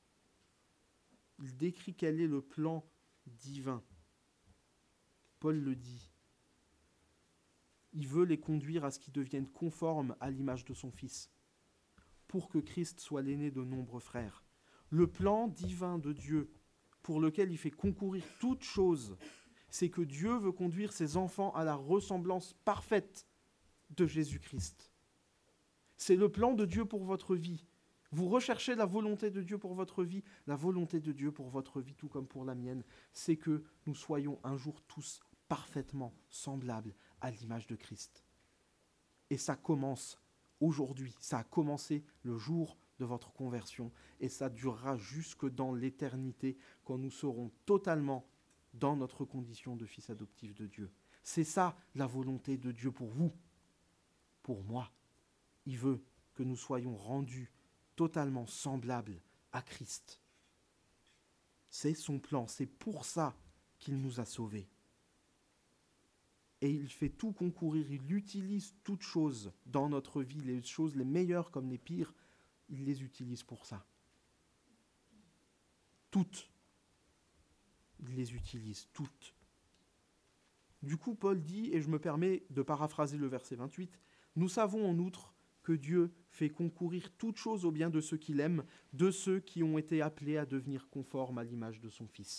Il décrit quel est le plan divin. Paul le dit. Il veut les conduire à ce qu'ils deviennent conformes à l'image de son Fils, pour que Christ soit l'aîné de nombreux frères. Le plan divin de Dieu, pour lequel il fait concourir toute chose, c'est que Dieu veut conduire ses enfants à la ressemblance parfaite de Jésus-Christ. C'est le plan de Dieu pour votre vie. Vous recherchez la volonté de Dieu pour votre vie, la volonté de Dieu pour votre vie, tout comme pour la mienne, c'est que nous soyons un jour tous parfaitement semblables à l'image de Christ. Et ça commence aujourd'hui, ça a commencé le jour de votre conversion, et ça durera jusque dans l'éternité, quand nous serons totalement dans notre condition de fils adoptif de Dieu. C'est ça la volonté de Dieu pour vous, pour moi. Il veut que nous soyons rendus totalement semblables à Christ. C'est son plan, c'est pour ça qu'il nous a sauvés. Et il fait tout concourir, il utilise toutes choses dans notre vie, les choses les meilleures comme les pires, il les utilise pour ça. Toutes. Il les utilise toutes. Du coup, Paul dit, et je me permets de paraphraser le verset vingt-huit, « Nous savons en outre que Dieu fait concourir toutes choses au bien de ceux qu'il aime, de ceux qui ont été appelés à devenir conformes à l'image de son Fils. »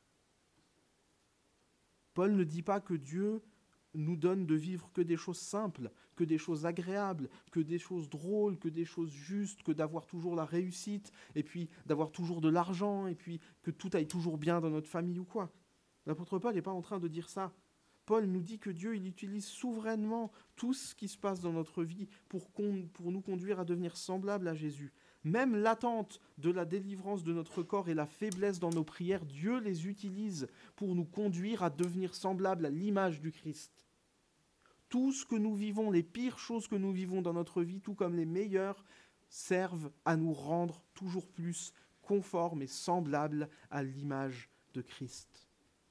Paul ne dit pas que Dieu nous donne de vivre que des choses simples, que des choses agréables, que des choses drôles, que des choses justes, que d'avoir toujours la réussite, et puis d'avoir toujours de l'argent, et puis que tout aille toujours bien dans notre famille ou quoi. L'apôtre Paul n'est pas en train de dire ça. Paul nous dit que Dieu il utilise souverainement tout ce qui se passe dans notre vie pour, qu'on, pour nous conduire à devenir semblables à Jésus. Même l'attente de la délivrance de notre corps et la faiblesse dans nos prières, Dieu les utilise pour nous conduire à devenir semblables à l'image du Christ. Tout ce que nous vivons, les pires choses que nous vivons dans notre vie, tout comme les meilleures, servent à nous rendre toujours plus conformes et semblables à l'image de Christ.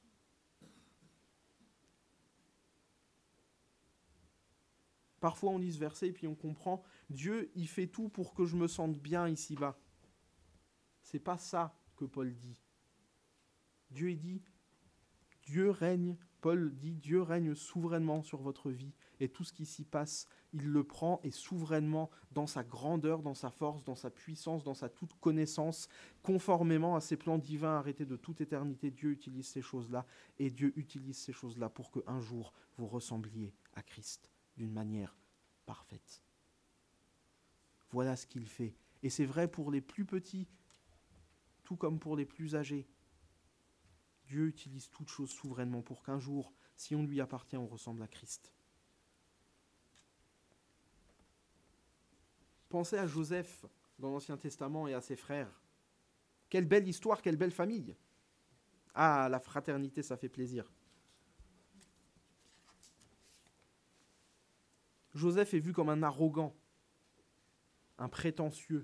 Parfois on lit ce verset et puis on comprend, Dieu il fait tout pour que je me sente bien ici-bas. C'est pas ça que Paul dit. Dieu il dit, Dieu règne, Paul dit, Dieu règne souverainement sur votre vie et tout ce qui s'y passe, il le prend et souverainement dans sa grandeur, dans sa force, dans sa puissance, dans sa toute connaissance, conformément à ses plans divins arrêtés de toute éternité, Dieu utilise ces choses-là et Dieu utilise ces choses-là pour qu'un jour vous ressembliez à Christ d'une manière parfaite. Voilà ce qu'il fait. Et c'est vrai pour les plus petits, tout comme pour les plus âgés. Dieu utilise toutes choses souverainement pour qu'un jour, si on lui appartient, on ressemble à Christ. Pensez à Joseph dans l'Ancien Testament et à ses frères. Quelle belle histoire, quelle belle famille. Ah, la fraternité, ça fait plaisir. Joseph est vu comme un arrogant, un prétentieux.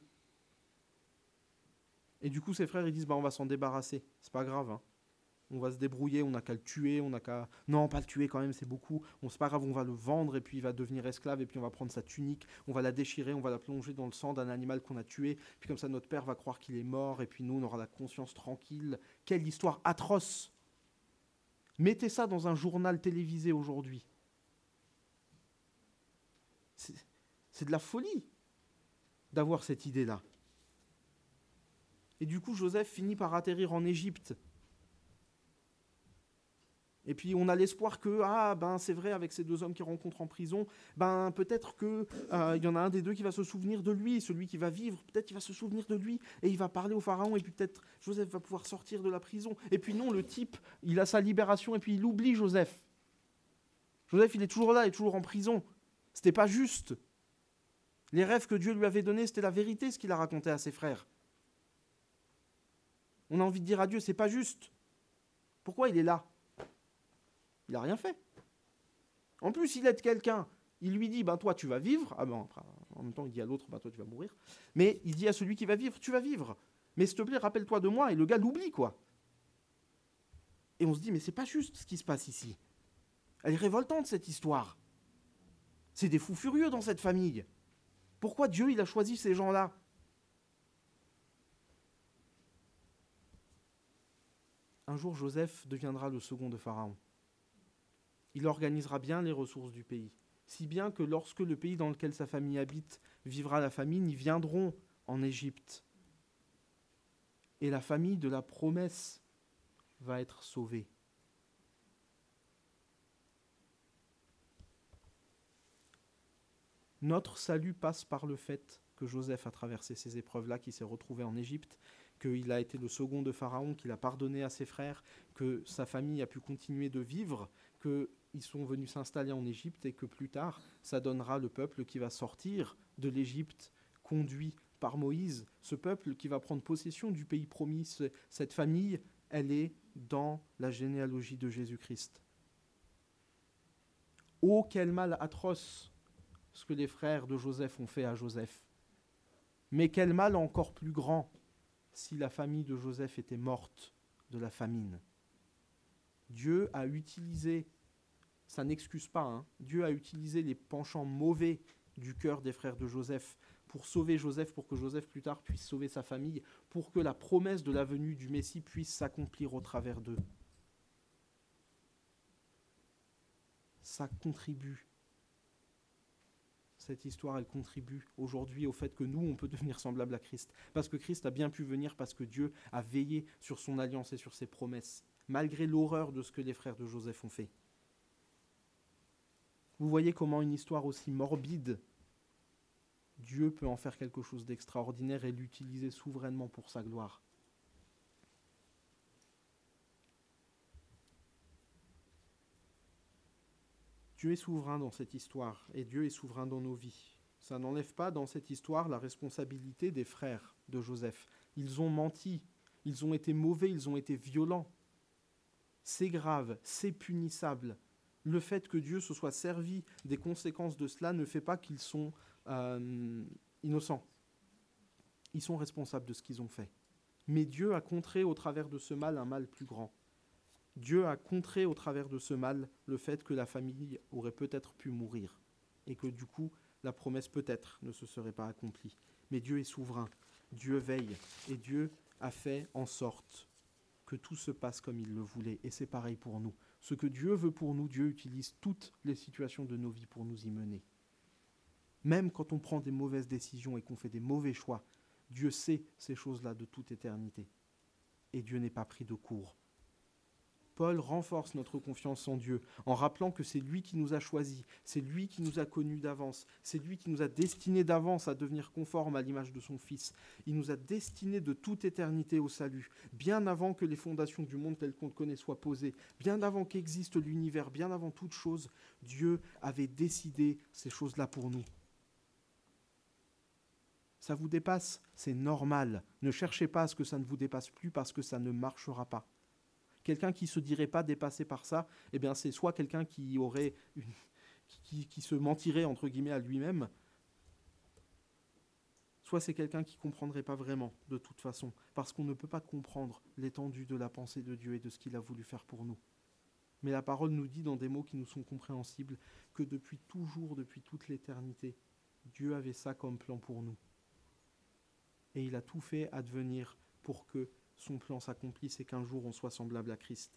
Et du coup, ses frères, ils disent, bah, on va s'en débarrasser. C'est pas grave, hein. On va se débrouiller, on n'a qu'à le tuer, on n'a qu'à... Non, pas le tuer quand même, c'est beaucoup. Bon, c'est pas grave, on va le vendre, et puis il va devenir esclave, et puis on va prendre sa tunique, on va la déchirer, on va la plonger dans le sang d'un animal qu'on a tué, puis comme ça, notre père va croire qu'il est mort, et puis nous, on aura la conscience tranquille. Quelle histoire atroce! Mettez ça dans un journal télévisé aujourd'hui. C'est, c'est de la folie d'avoir cette idée-là. Et du coup, Joseph finit par atterrir en Égypte. Et puis on a l'espoir que, ah ben c'est vrai, avec ces deux hommes qu'il rencontre en prison, ben peut-être qu'il euh, y en a un des deux qui va se souvenir de lui, celui qui va vivre, peut-être qu'il va se souvenir de lui, et il va parler au pharaon, et puis peut-être Joseph va pouvoir sortir de la prison. Et puis non, le type, il a sa libération, et puis il oublie Joseph. Joseph, il est toujours là, il est toujours en prison. C'était pas juste. Les rêves que Dieu lui avait donnés, c'était la vérité, ce qu'il a raconté à ses frères. On a envie de dire à Dieu, c'est pas juste. Pourquoi il est là? Il n'a rien fait. En plus, il aide quelqu'un. Il lui dit, ben toi tu vas vivre. Ah ben, après, en même temps, il dit à l'autre, ben toi tu vas mourir. Mais il dit à celui qui va vivre, tu vas vivre. Mais s'il te plaît, rappelle-toi de moi. Et le gars l'oublie, quoi. Et on se dit, mais c'est pas juste ce qui se passe ici. Elle est révoltante, cette histoire. C'est des fous furieux dans cette famille. Pourquoi Dieu, il a choisi ces gens-là? Un jour, Joseph deviendra le second de Pharaon. Il organisera bien les ressources du pays, si bien que lorsque le pays dans lequel sa famille habite vivra la famine, ils viendront en Égypte. Et la famille de la promesse va être sauvée. Notre salut passe par le fait que Joseph a traversé ces épreuves-là, qu'il s'est retrouvé en Égypte, qu'il a été le second de Pharaon, qu'il a pardonné à ses frères, que sa famille a pu continuer de vivre, qu'ils sont venus s'installer en Égypte et que plus tard, ça donnera le peuple qui va sortir de l'Égypte, conduit par Moïse, ce peuple qui va prendre possession du pays promis. Cette famille, elle est dans la généalogie de Jésus-Christ. Oh, quel mal atroce ce que les frères de Joseph ont fait à Joseph. Mais quel mal encore plus grand si la famille de Joseph était morte de la famine. Dieu a utilisé, ça n'excuse pas, hein, Dieu a utilisé les penchants mauvais du cœur des frères de Joseph pour sauver Joseph, pour que Joseph plus tard puisse sauver sa famille, pour que la promesse de la venue du Messie puisse s'accomplir au travers d'eux. Ça contribue. Cette histoire, elle contribue aujourd'hui au fait que nous, on peut devenir semblable à Christ. Parce que Christ a bien pu venir, parce que Dieu a veillé sur son alliance et sur ses promesses, malgré l'horreur de ce que les frères de Joseph ont fait. Vous voyez comment une histoire aussi morbide, Dieu peut en faire quelque chose d'extraordinaire et l'utiliser souverainement pour sa gloire. Dieu est souverain dans cette histoire et Dieu est souverain dans nos vies. Ça n'enlève pas dans cette histoire la responsabilité des frères de Joseph. Ils ont menti, ils ont été mauvais, ils ont été violents. C'est grave, c'est punissable. Le fait que Dieu se soit servi des conséquences de cela ne fait pas qu'ils sont euh, innocents. Ils sont responsables de ce qu'ils ont fait. Mais Dieu a contré au travers de ce mal un mal plus grand. Dieu a contré au travers de ce mal le fait que la famille aurait peut-être pu mourir et que du coup, la promesse peut-être ne se serait pas accomplie. Mais Dieu est souverain, Dieu veille et Dieu a fait en sorte que tout se passe comme il le voulait. Et c'est pareil pour nous. Ce que Dieu veut pour nous, Dieu utilise toutes les situations de nos vies pour nous y mener. Même quand on prend des mauvaises décisions et qu'on fait des mauvais choix, Dieu sait ces choses-là de toute éternité. Et Dieu n'est pas pris de court. Paul renforce notre confiance en Dieu en rappelant que c'est lui qui nous a choisis, c'est lui qui nous a connus d'avance, c'est lui qui nous a destinés d'avance à devenir conformes à l'image de son Fils. Il nous a destinés de toute éternité au salut, bien avant que les fondations du monde tel qu'on le connaît soient posées, bien avant qu'existe l'univers, bien avant toute chose, Dieu avait décidé ces choses-là pour nous. Ça vous dépasse, c'est normal. Ne cherchez pas à ce que ça ne vous dépasse plus parce que ça ne marchera pas. Quelqu'un qui ne se dirait pas dépassé par ça, eh bien c'est soit quelqu'un qui aurait une, qui, qui se mentirait entre guillemets à lui-même, soit c'est quelqu'un qui ne comprendrait pas vraiment de toute façon, parce qu'on ne peut pas comprendre l'étendue de la pensée de Dieu et de ce qu'il a voulu faire pour nous. Mais la parole nous dit dans des mots qui nous sont compréhensibles que depuis toujours, depuis toute l'éternité, Dieu avait ça comme plan pour nous. Et il a tout fait advenir pour que son plan s'accomplisse et qu'un jour on soit semblable à Christ.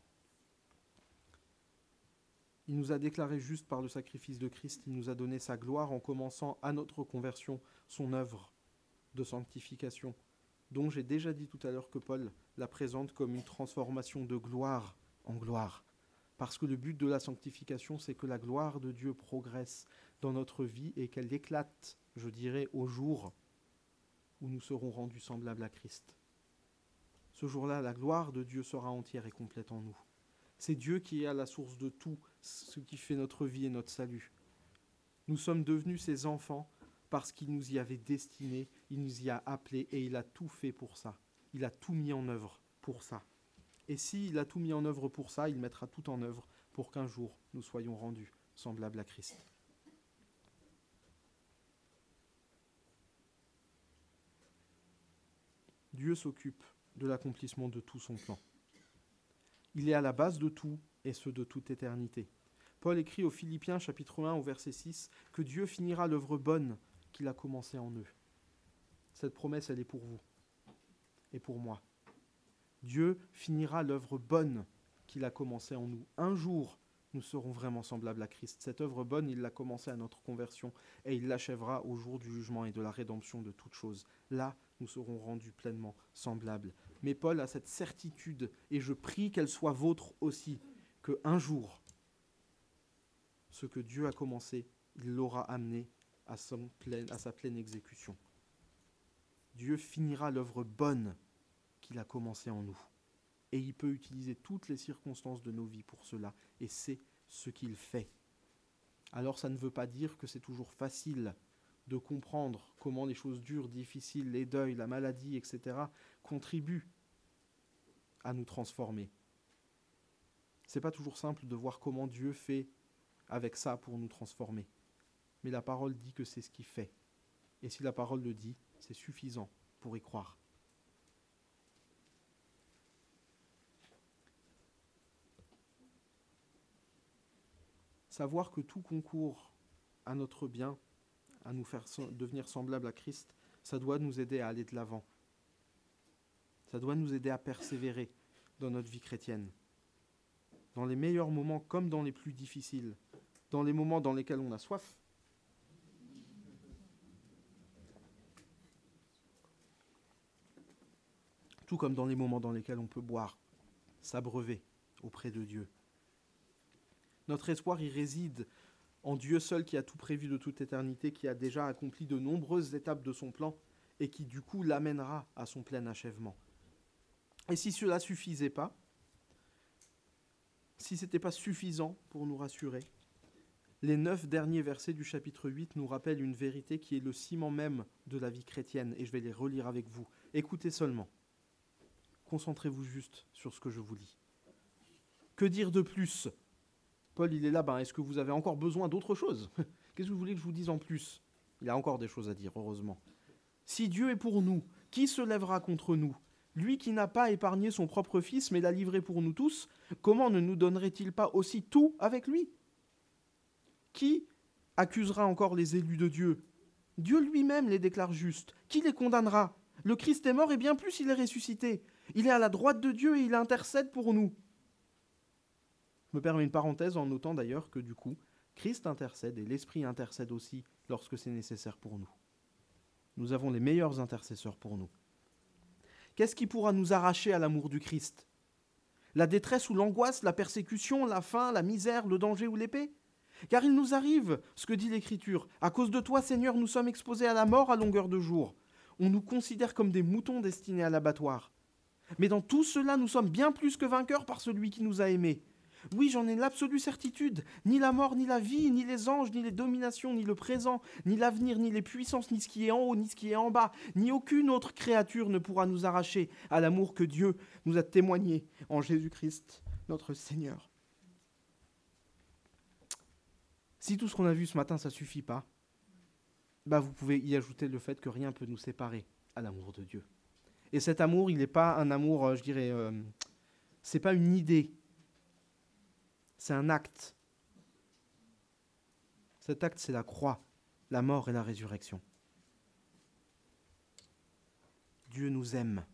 Il nous a déclaré juste par le sacrifice de Christ, il nous a donné sa gloire en commençant à notre conversion son œuvre de sanctification, dont j'ai déjà dit tout à l'heure que Paul la présente comme une transformation de gloire en gloire. Parce que le but de la sanctification, c'est que la gloire de Dieu progresse dans notre vie et qu'elle éclate, je dirais, au jour où nous serons rendus semblables à Christ. Ce jour-là, la gloire de Dieu sera entière et complète en nous. C'est Dieu qui est à la source de tout ce qui fait notre vie et notre salut. Nous sommes devenus ses enfants parce qu'il nous y avait destinés, il nous y a appelés et il a tout fait pour ça. il a tout mis en œuvre pour ça. Et s'il a tout mis en œuvre pour ça, il mettra tout en œuvre pour qu'un jour nous soyons rendus semblables à Christ. Dieu s'occupe de l'accomplissement de tout son plan. Il est à la base de tout, et ce de toute éternité. Paul écrit aux Philippiens, chapitre un, au verset six, que Dieu finira l'œuvre bonne qu'il a commencée en eux. Cette promesse, elle est pour vous et pour moi. Dieu finira l'œuvre bonne qu'il a commencée en nous. Un jour, nous serons vraiment semblables à Christ. Cette œuvre bonne, il l'a commencée à notre conversion et il l'achèvera au jour du jugement et de la rédemption de toutes choses. Là, nous serons rendus pleinement semblables. Mais Paul a cette certitude, et je prie qu'elle soit vôtre aussi, qu'un jour, ce que Dieu a commencé, il l'aura amené à, son plein, à sa pleine exécution. Dieu finira l'œuvre bonne qu'il a commencée en nous. Et il peut utiliser toutes les circonstances de nos vies pour cela. Et c'est ce qu'il fait. Alors ça ne veut pas dire que c'est toujours facile de comprendre comment les choses dures, difficiles, les deuils, la maladie, et cetera contribuent à nous transformer. C'est pas toujours simple de voir comment Dieu fait avec ça pour nous transformer. Mais la parole dit que c'est ce qu'il fait. Et si la parole le dit, c'est suffisant pour y croire. Savoir que tout concourt à notre bien, à nous faire devenir semblables à Christ, ça doit nous aider à aller de l'avant. Ça doit nous aider à persévérer dans notre vie chrétienne. Dans les meilleurs moments comme dans les plus difficiles. Dans les moments dans lesquels on a soif. Tout comme dans les moments dans lesquels on peut boire, s'abreuver auprès de Dieu. Notre espoir y réside en Dieu seul qui a tout prévu de toute éternité, qui a déjà accompli de nombreuses étapes de son plan et qui du coup l'amènera à son plein achèvement. Et si cela ne suffisait pas, si ce n'était pas suffisant pour nous rassurer, les neuf derniers versets du chapitre huit nous rappellent une vérité qui est le ciment même de la vie chrétienne, et je vais les relire avec vous. Écoutez seulement. Concentrez-vous juste sur ce que je vous lis. Que dire de plus ? Paul, il est là, ben, est-ce que vous avez encore besoin d'autre chose ? Qu'est-ce que vous voulez que je vous dise en plus ? Il a encore des choses à dire, heureusement. Si Dieu est pour nous, qui se lèvera contre nous ? Lui qui n'a pas épargné son propre fils, mais l'a livré pour nous tous, comment ne nous donnerait-il pas aussi tout avec lui ? Qui accusera encore les élus de Dieu ? Dieu lui-même les déclare justes. Qui les condamnera ? Le Christ est mort et bien plus il est ressuscité. Il est à la droite de Dieu et il intercède pour nous. Je me permets une parenthèse en notant d'ailleurs que du coup, Christ intercède et l'Esprit intercède aussi lorsque c'est nécessaire pour nous. Nous avons les meilleurs intercesseurs pour nous. Qu'est-ce qui pourra nous arracher à l'amour du Christ ? La détresse ou l'angoisse, la persécution, la faim, la misère, le danger ou l'épée ? Car il nous arrive, ce que dit l'Écriture, à cause de toi, Seigneur, nous sommes exposés à la mort à longueur de jour. On nous considère comme des moutons destinés à l'abattoir. Mais dans tout cela, nous sommes bien plus que vainqueurs par celui qui nous a aimés. Oui, j'en ai l'absolue certitude. Ni la mort, ni la vie, ni les anges, ni les dominations, ni le présent, ni l'avenir, ni les puissances, ni ce qui est en haut, ni ce qui est en bas, ni aucune autre créature ne pourra nous arracher à l'amour que Dieu nous a témoigné en Jésus-Christ, notre Seigneur. Si tout ce qu'on a vu ce matin, ça ne suffit pas, bah vous pouvez y ajouter le fait que rien ne peut nous séparer à l'amour de Dieu. Et cet amour, il n'est pas un amour, je dirais, euh, c'est pas une idée. C'est un acte. Cet acte, c'est la croix, la mort et la résurrection. Dieu nous aime.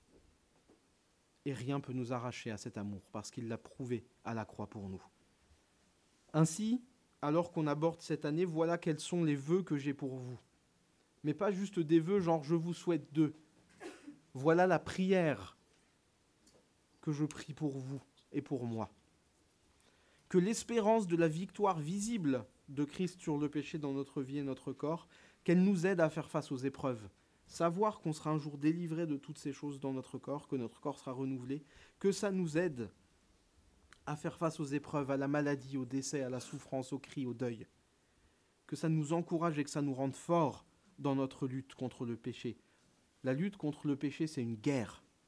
Et rien ne peut nous arracher à cet amour, parce qu'il l'a prouvé à la croix pour nous. Ainsi, alors qu'on aborde cette année, voilà quels sont les vœux que j'ai pour vous. Mais pas juste des vœux, genre je vous souhaite d'eux. Voilà la prière que je prie pour vous et pour moi. Que l'espérance de la victoire visible de Christ sur le péché dans notre vie et notre corps, qu'elle nous aide à faire face aux épreuves. Savoir qu'on sera un jour délivré de toutes ces choses dans notre corps, que notre corps sera renouvelé, que ça nous aide à faire face aux épreuves, à la maladie, au décès, à la souffrance, au cri, au deuil. Que ça nous encourage et que ça nous rende forts dans notre lutte contre le péché. La lutte contre le péché, c'est une guerre.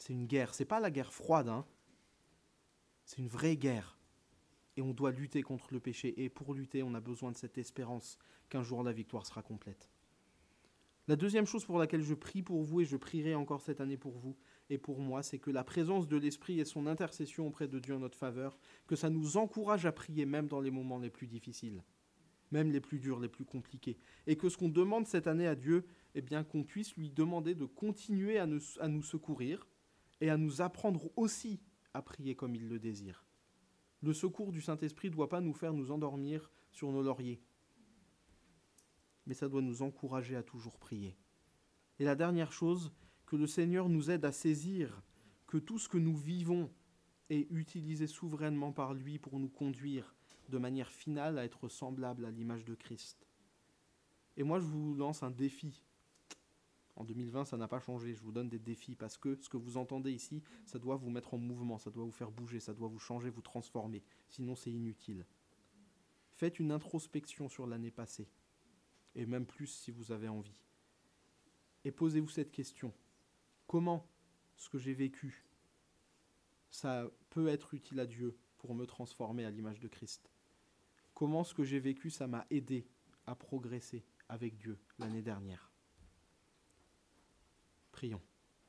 C'est une guerre, c'est pas la guerre froide, hein. C'est une vraie guerre. Et on doit lutter contre le péché. Et pour lutter, on a besoin de cette espérance qu'un jour la victoire sera complète. La deuxième chose pour laquelle je prie pour vous, et je prierai encore cette année pour vous et pour moi, c'est que la présence de l'Esprit et son intercession auprès de Dieu en notre faveur, que ça nous encourage à prier même dans les moments les plus difficiles, même les plus durs, les plus compliqués. Et que ce qu'on demande cette année à Dieu, eh bien qu'on puisse lui demander de continuer à nous, à nous secourir et à nous apprendre aussi à prier comme il le désire. Le secours du Saint-Esprit ne doit pas nous faire nous endormir sur nos lauriers, mais ça doit nous encourager à toujours prier. Et la dernière chose, que le Seigneur nous aide à saisir que tout ce que nous vivons est utilisé souverainement par lui pour nous conduire de manière finale à être semblable à l'image de Christ. Et moi, je vous lance un défi. En deux mille vingt, ça n'a pas changé. Je vous donne des défis parce que ce que vous entendez ici, ça doit vous mettre en mouvement, ça doit vous faire bouger, ça doit vous changer, vous transformer. Sinon, c'est inutile. Faites une introspection sur l'année passée, et même plus si vous avez envie. Et posez-vous cette question. Comment ce que j'ai vécu, ça peut être utile à Dieu pour me transformer à l'image de Christ? Comment ce que j'ai vécu, ça m'a aidé à progresser avec Dieu l'année dernière? Prions.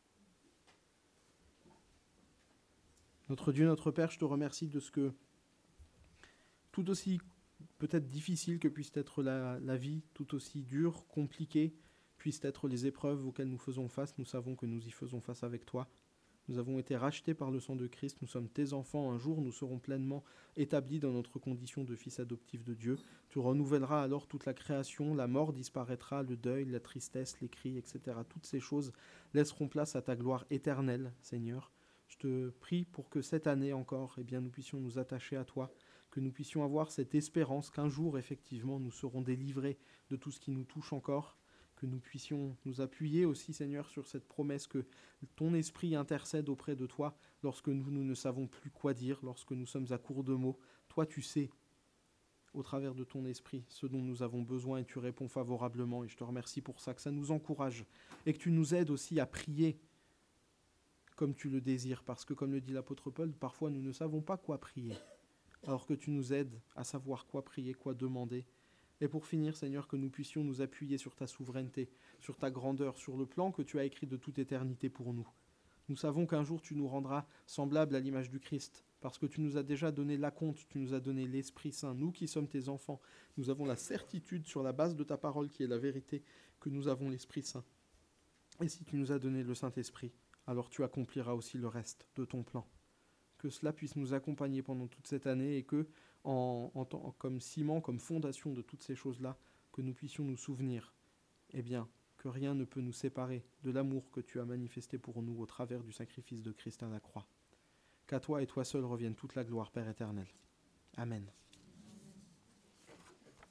Notre Dieu, notre Père, je te remercie de ce que, tout aussi peut-être difficile que puisse être la, la vie, tout aussi dure, compliquée, puissent être les épreuves auxquelles nous faisons face, nous savons que nous y faisons face avec toi. Nous avons été rachetés par le sang de Christ, nous sommes tes enfants, un jour nous serons pleinement établis dans notre condition de fils adoptifs de Dieu. Tu renouvelleras alors toute la création, la mort disparaîtra, le deuil, la tristesse, les cris, et cetera. Toutes ces choses laisseront place à ta gloire éternelle, Seigneur. Je te prie pour que cette année encore, eh bien, nous puissions nous attacher à toi, que nous puissions avoir cette espérance qu'un jour, effectivement, nous serons délivrés de tout ce qui nous touche encore, que nous puissions nous appuyer aussi, Seigneur, sur cette promesse que ton esprit intercède auprès de toi lorsque nous, nous ne savons plus quoi dire, lorsque nous sommes à court de mots. Toi, tu sais, au travers de ton esprit, ce dont nous avons besoin et tu réponds favorablement. Et je te remercie pour ça, que ça nous encourage et que tu nous aides aussi à prier comme tu le désires. Parce que, comme le dit l'apôtre Paul, parfois nous ne savons pas quoi prier, alors que tu nous aides à savoir quoi prier, quoi demander. Et pour finir, Seigneur, que nous puissions nous appuyer sur ta souveraineté, sur ta grandeur, sur le plan que tu as écrit de toute éternité pour nous. Nous savons qu'un jour tu nous rendras semblables à l'image du Christ, parce que tu nous as déjà donné l'acompte, tu nous as donné l'Esprit Saint. Nous qui sommes tes enfants, nous avons la certitude sur la base de ta parole qui est la vérité, que nous avons l'Esprit Saint. Et si tu nous as donné le Saint-Esprit, alors tu accompliras aussi le reste de ton plan. Que cela puisse nous accompagner pendant toute cette année et que, en, en, en, comme ciment, comme fondation de toutes ces choses-là, que nous puissions nous souvenir, eh bien, que rien ne peut nous séparer de l'amour que tu as manifesté pour nous au travers du sacrifice de Christ à la croix. Qu'à toi et toi seul revienne toute la gloire, Père éternel. Amen.